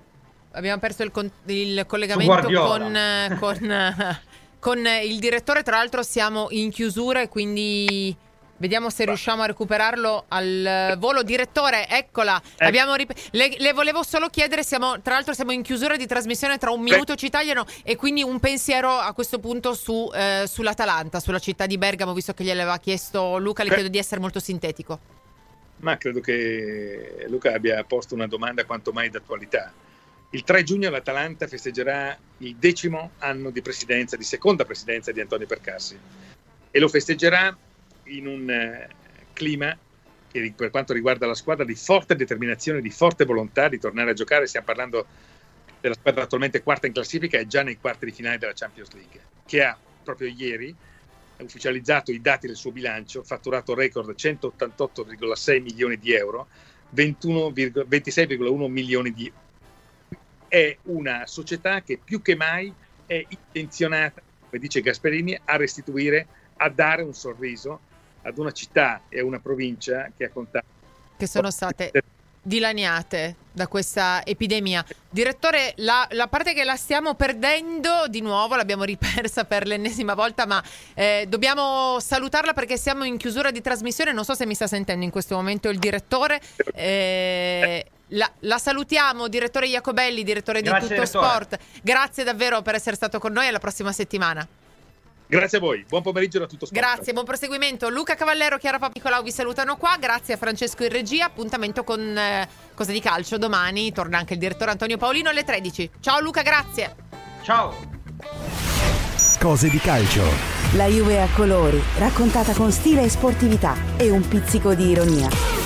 abbiamo perso il, con- il collegamento con, con, con il direttore. Tra l'altro siamo in chiusura e quindi vediamo se riusciamo a recuperarlo al volo. Direttore, eccola. Ecco. Abbiamo rip- le, le volevo solo chiedere, siamo, tra l'altro siamo in chiusura di trasmissione, tra un minuto ci tagliano, e quindi un pensiero a questo punto su, eh, sull'Atalanta, sulla città di Bergamo, visto che gliel'aveva chiesto Luca. Le chiedo di essere molto sintetico. Ma credo che Luca abbia posto una domanda quanto mai d'attualità. Il tre giugno l'Atalanta festeggerà il decimo anno di presidenza, di seconda presidenza di Antonio Percassi, e lo festeggerà in un eh, clima che, per quanto riguarda la squadra, di forte determinazione, di forte volontà di tornare a giocare. Stiamo parlando della squadra attualmente quarta in classifica e già nei quarti di finale della Champions League, che ha proprio ieri ufficializzato i dati del suo bilancio, fatturato record centottantotto virgola sei milioni di euro, ventisei virgola uno milioni di euro. È una società che più che mai è intenzionata, come dice Gasperini, a restituire, a dare un sorriso ad una città e a una provincia che ha contato, che sono state dilaniate da questa epidemia. Direttore, la, la parte che la stiamo perdendo di nuovo, l'abbiamo ripersa per l'ennesima volta, ma eh, dobbiamo salutarla perché siamo in chiusura di trasmissione. Non so se mi sta sentendo in questo momento il direttore. Eh, la, la salutiamo, direttore Iacobelli, direttore Grazie, di Tutto direttore. Sport. Grazie davvero per essere stato con noi, alla prossima settimana. Grazie a voi, buon pomeriggio da Tutto Sport. Grazie, buon proseguimento. Luca Cavallero, Chiara Papicolau vi salutano qua. Grazie a Francesco in regia. Appuntamento con eh, Cose di Calcio domani. Torna anche il direttore Antonio Paolino alle tredici. Ciao Luca, grazie. Ciao. Cose di Calcio. La Juve a colori, raccontata con stile e sportività e un pizzico di ironia.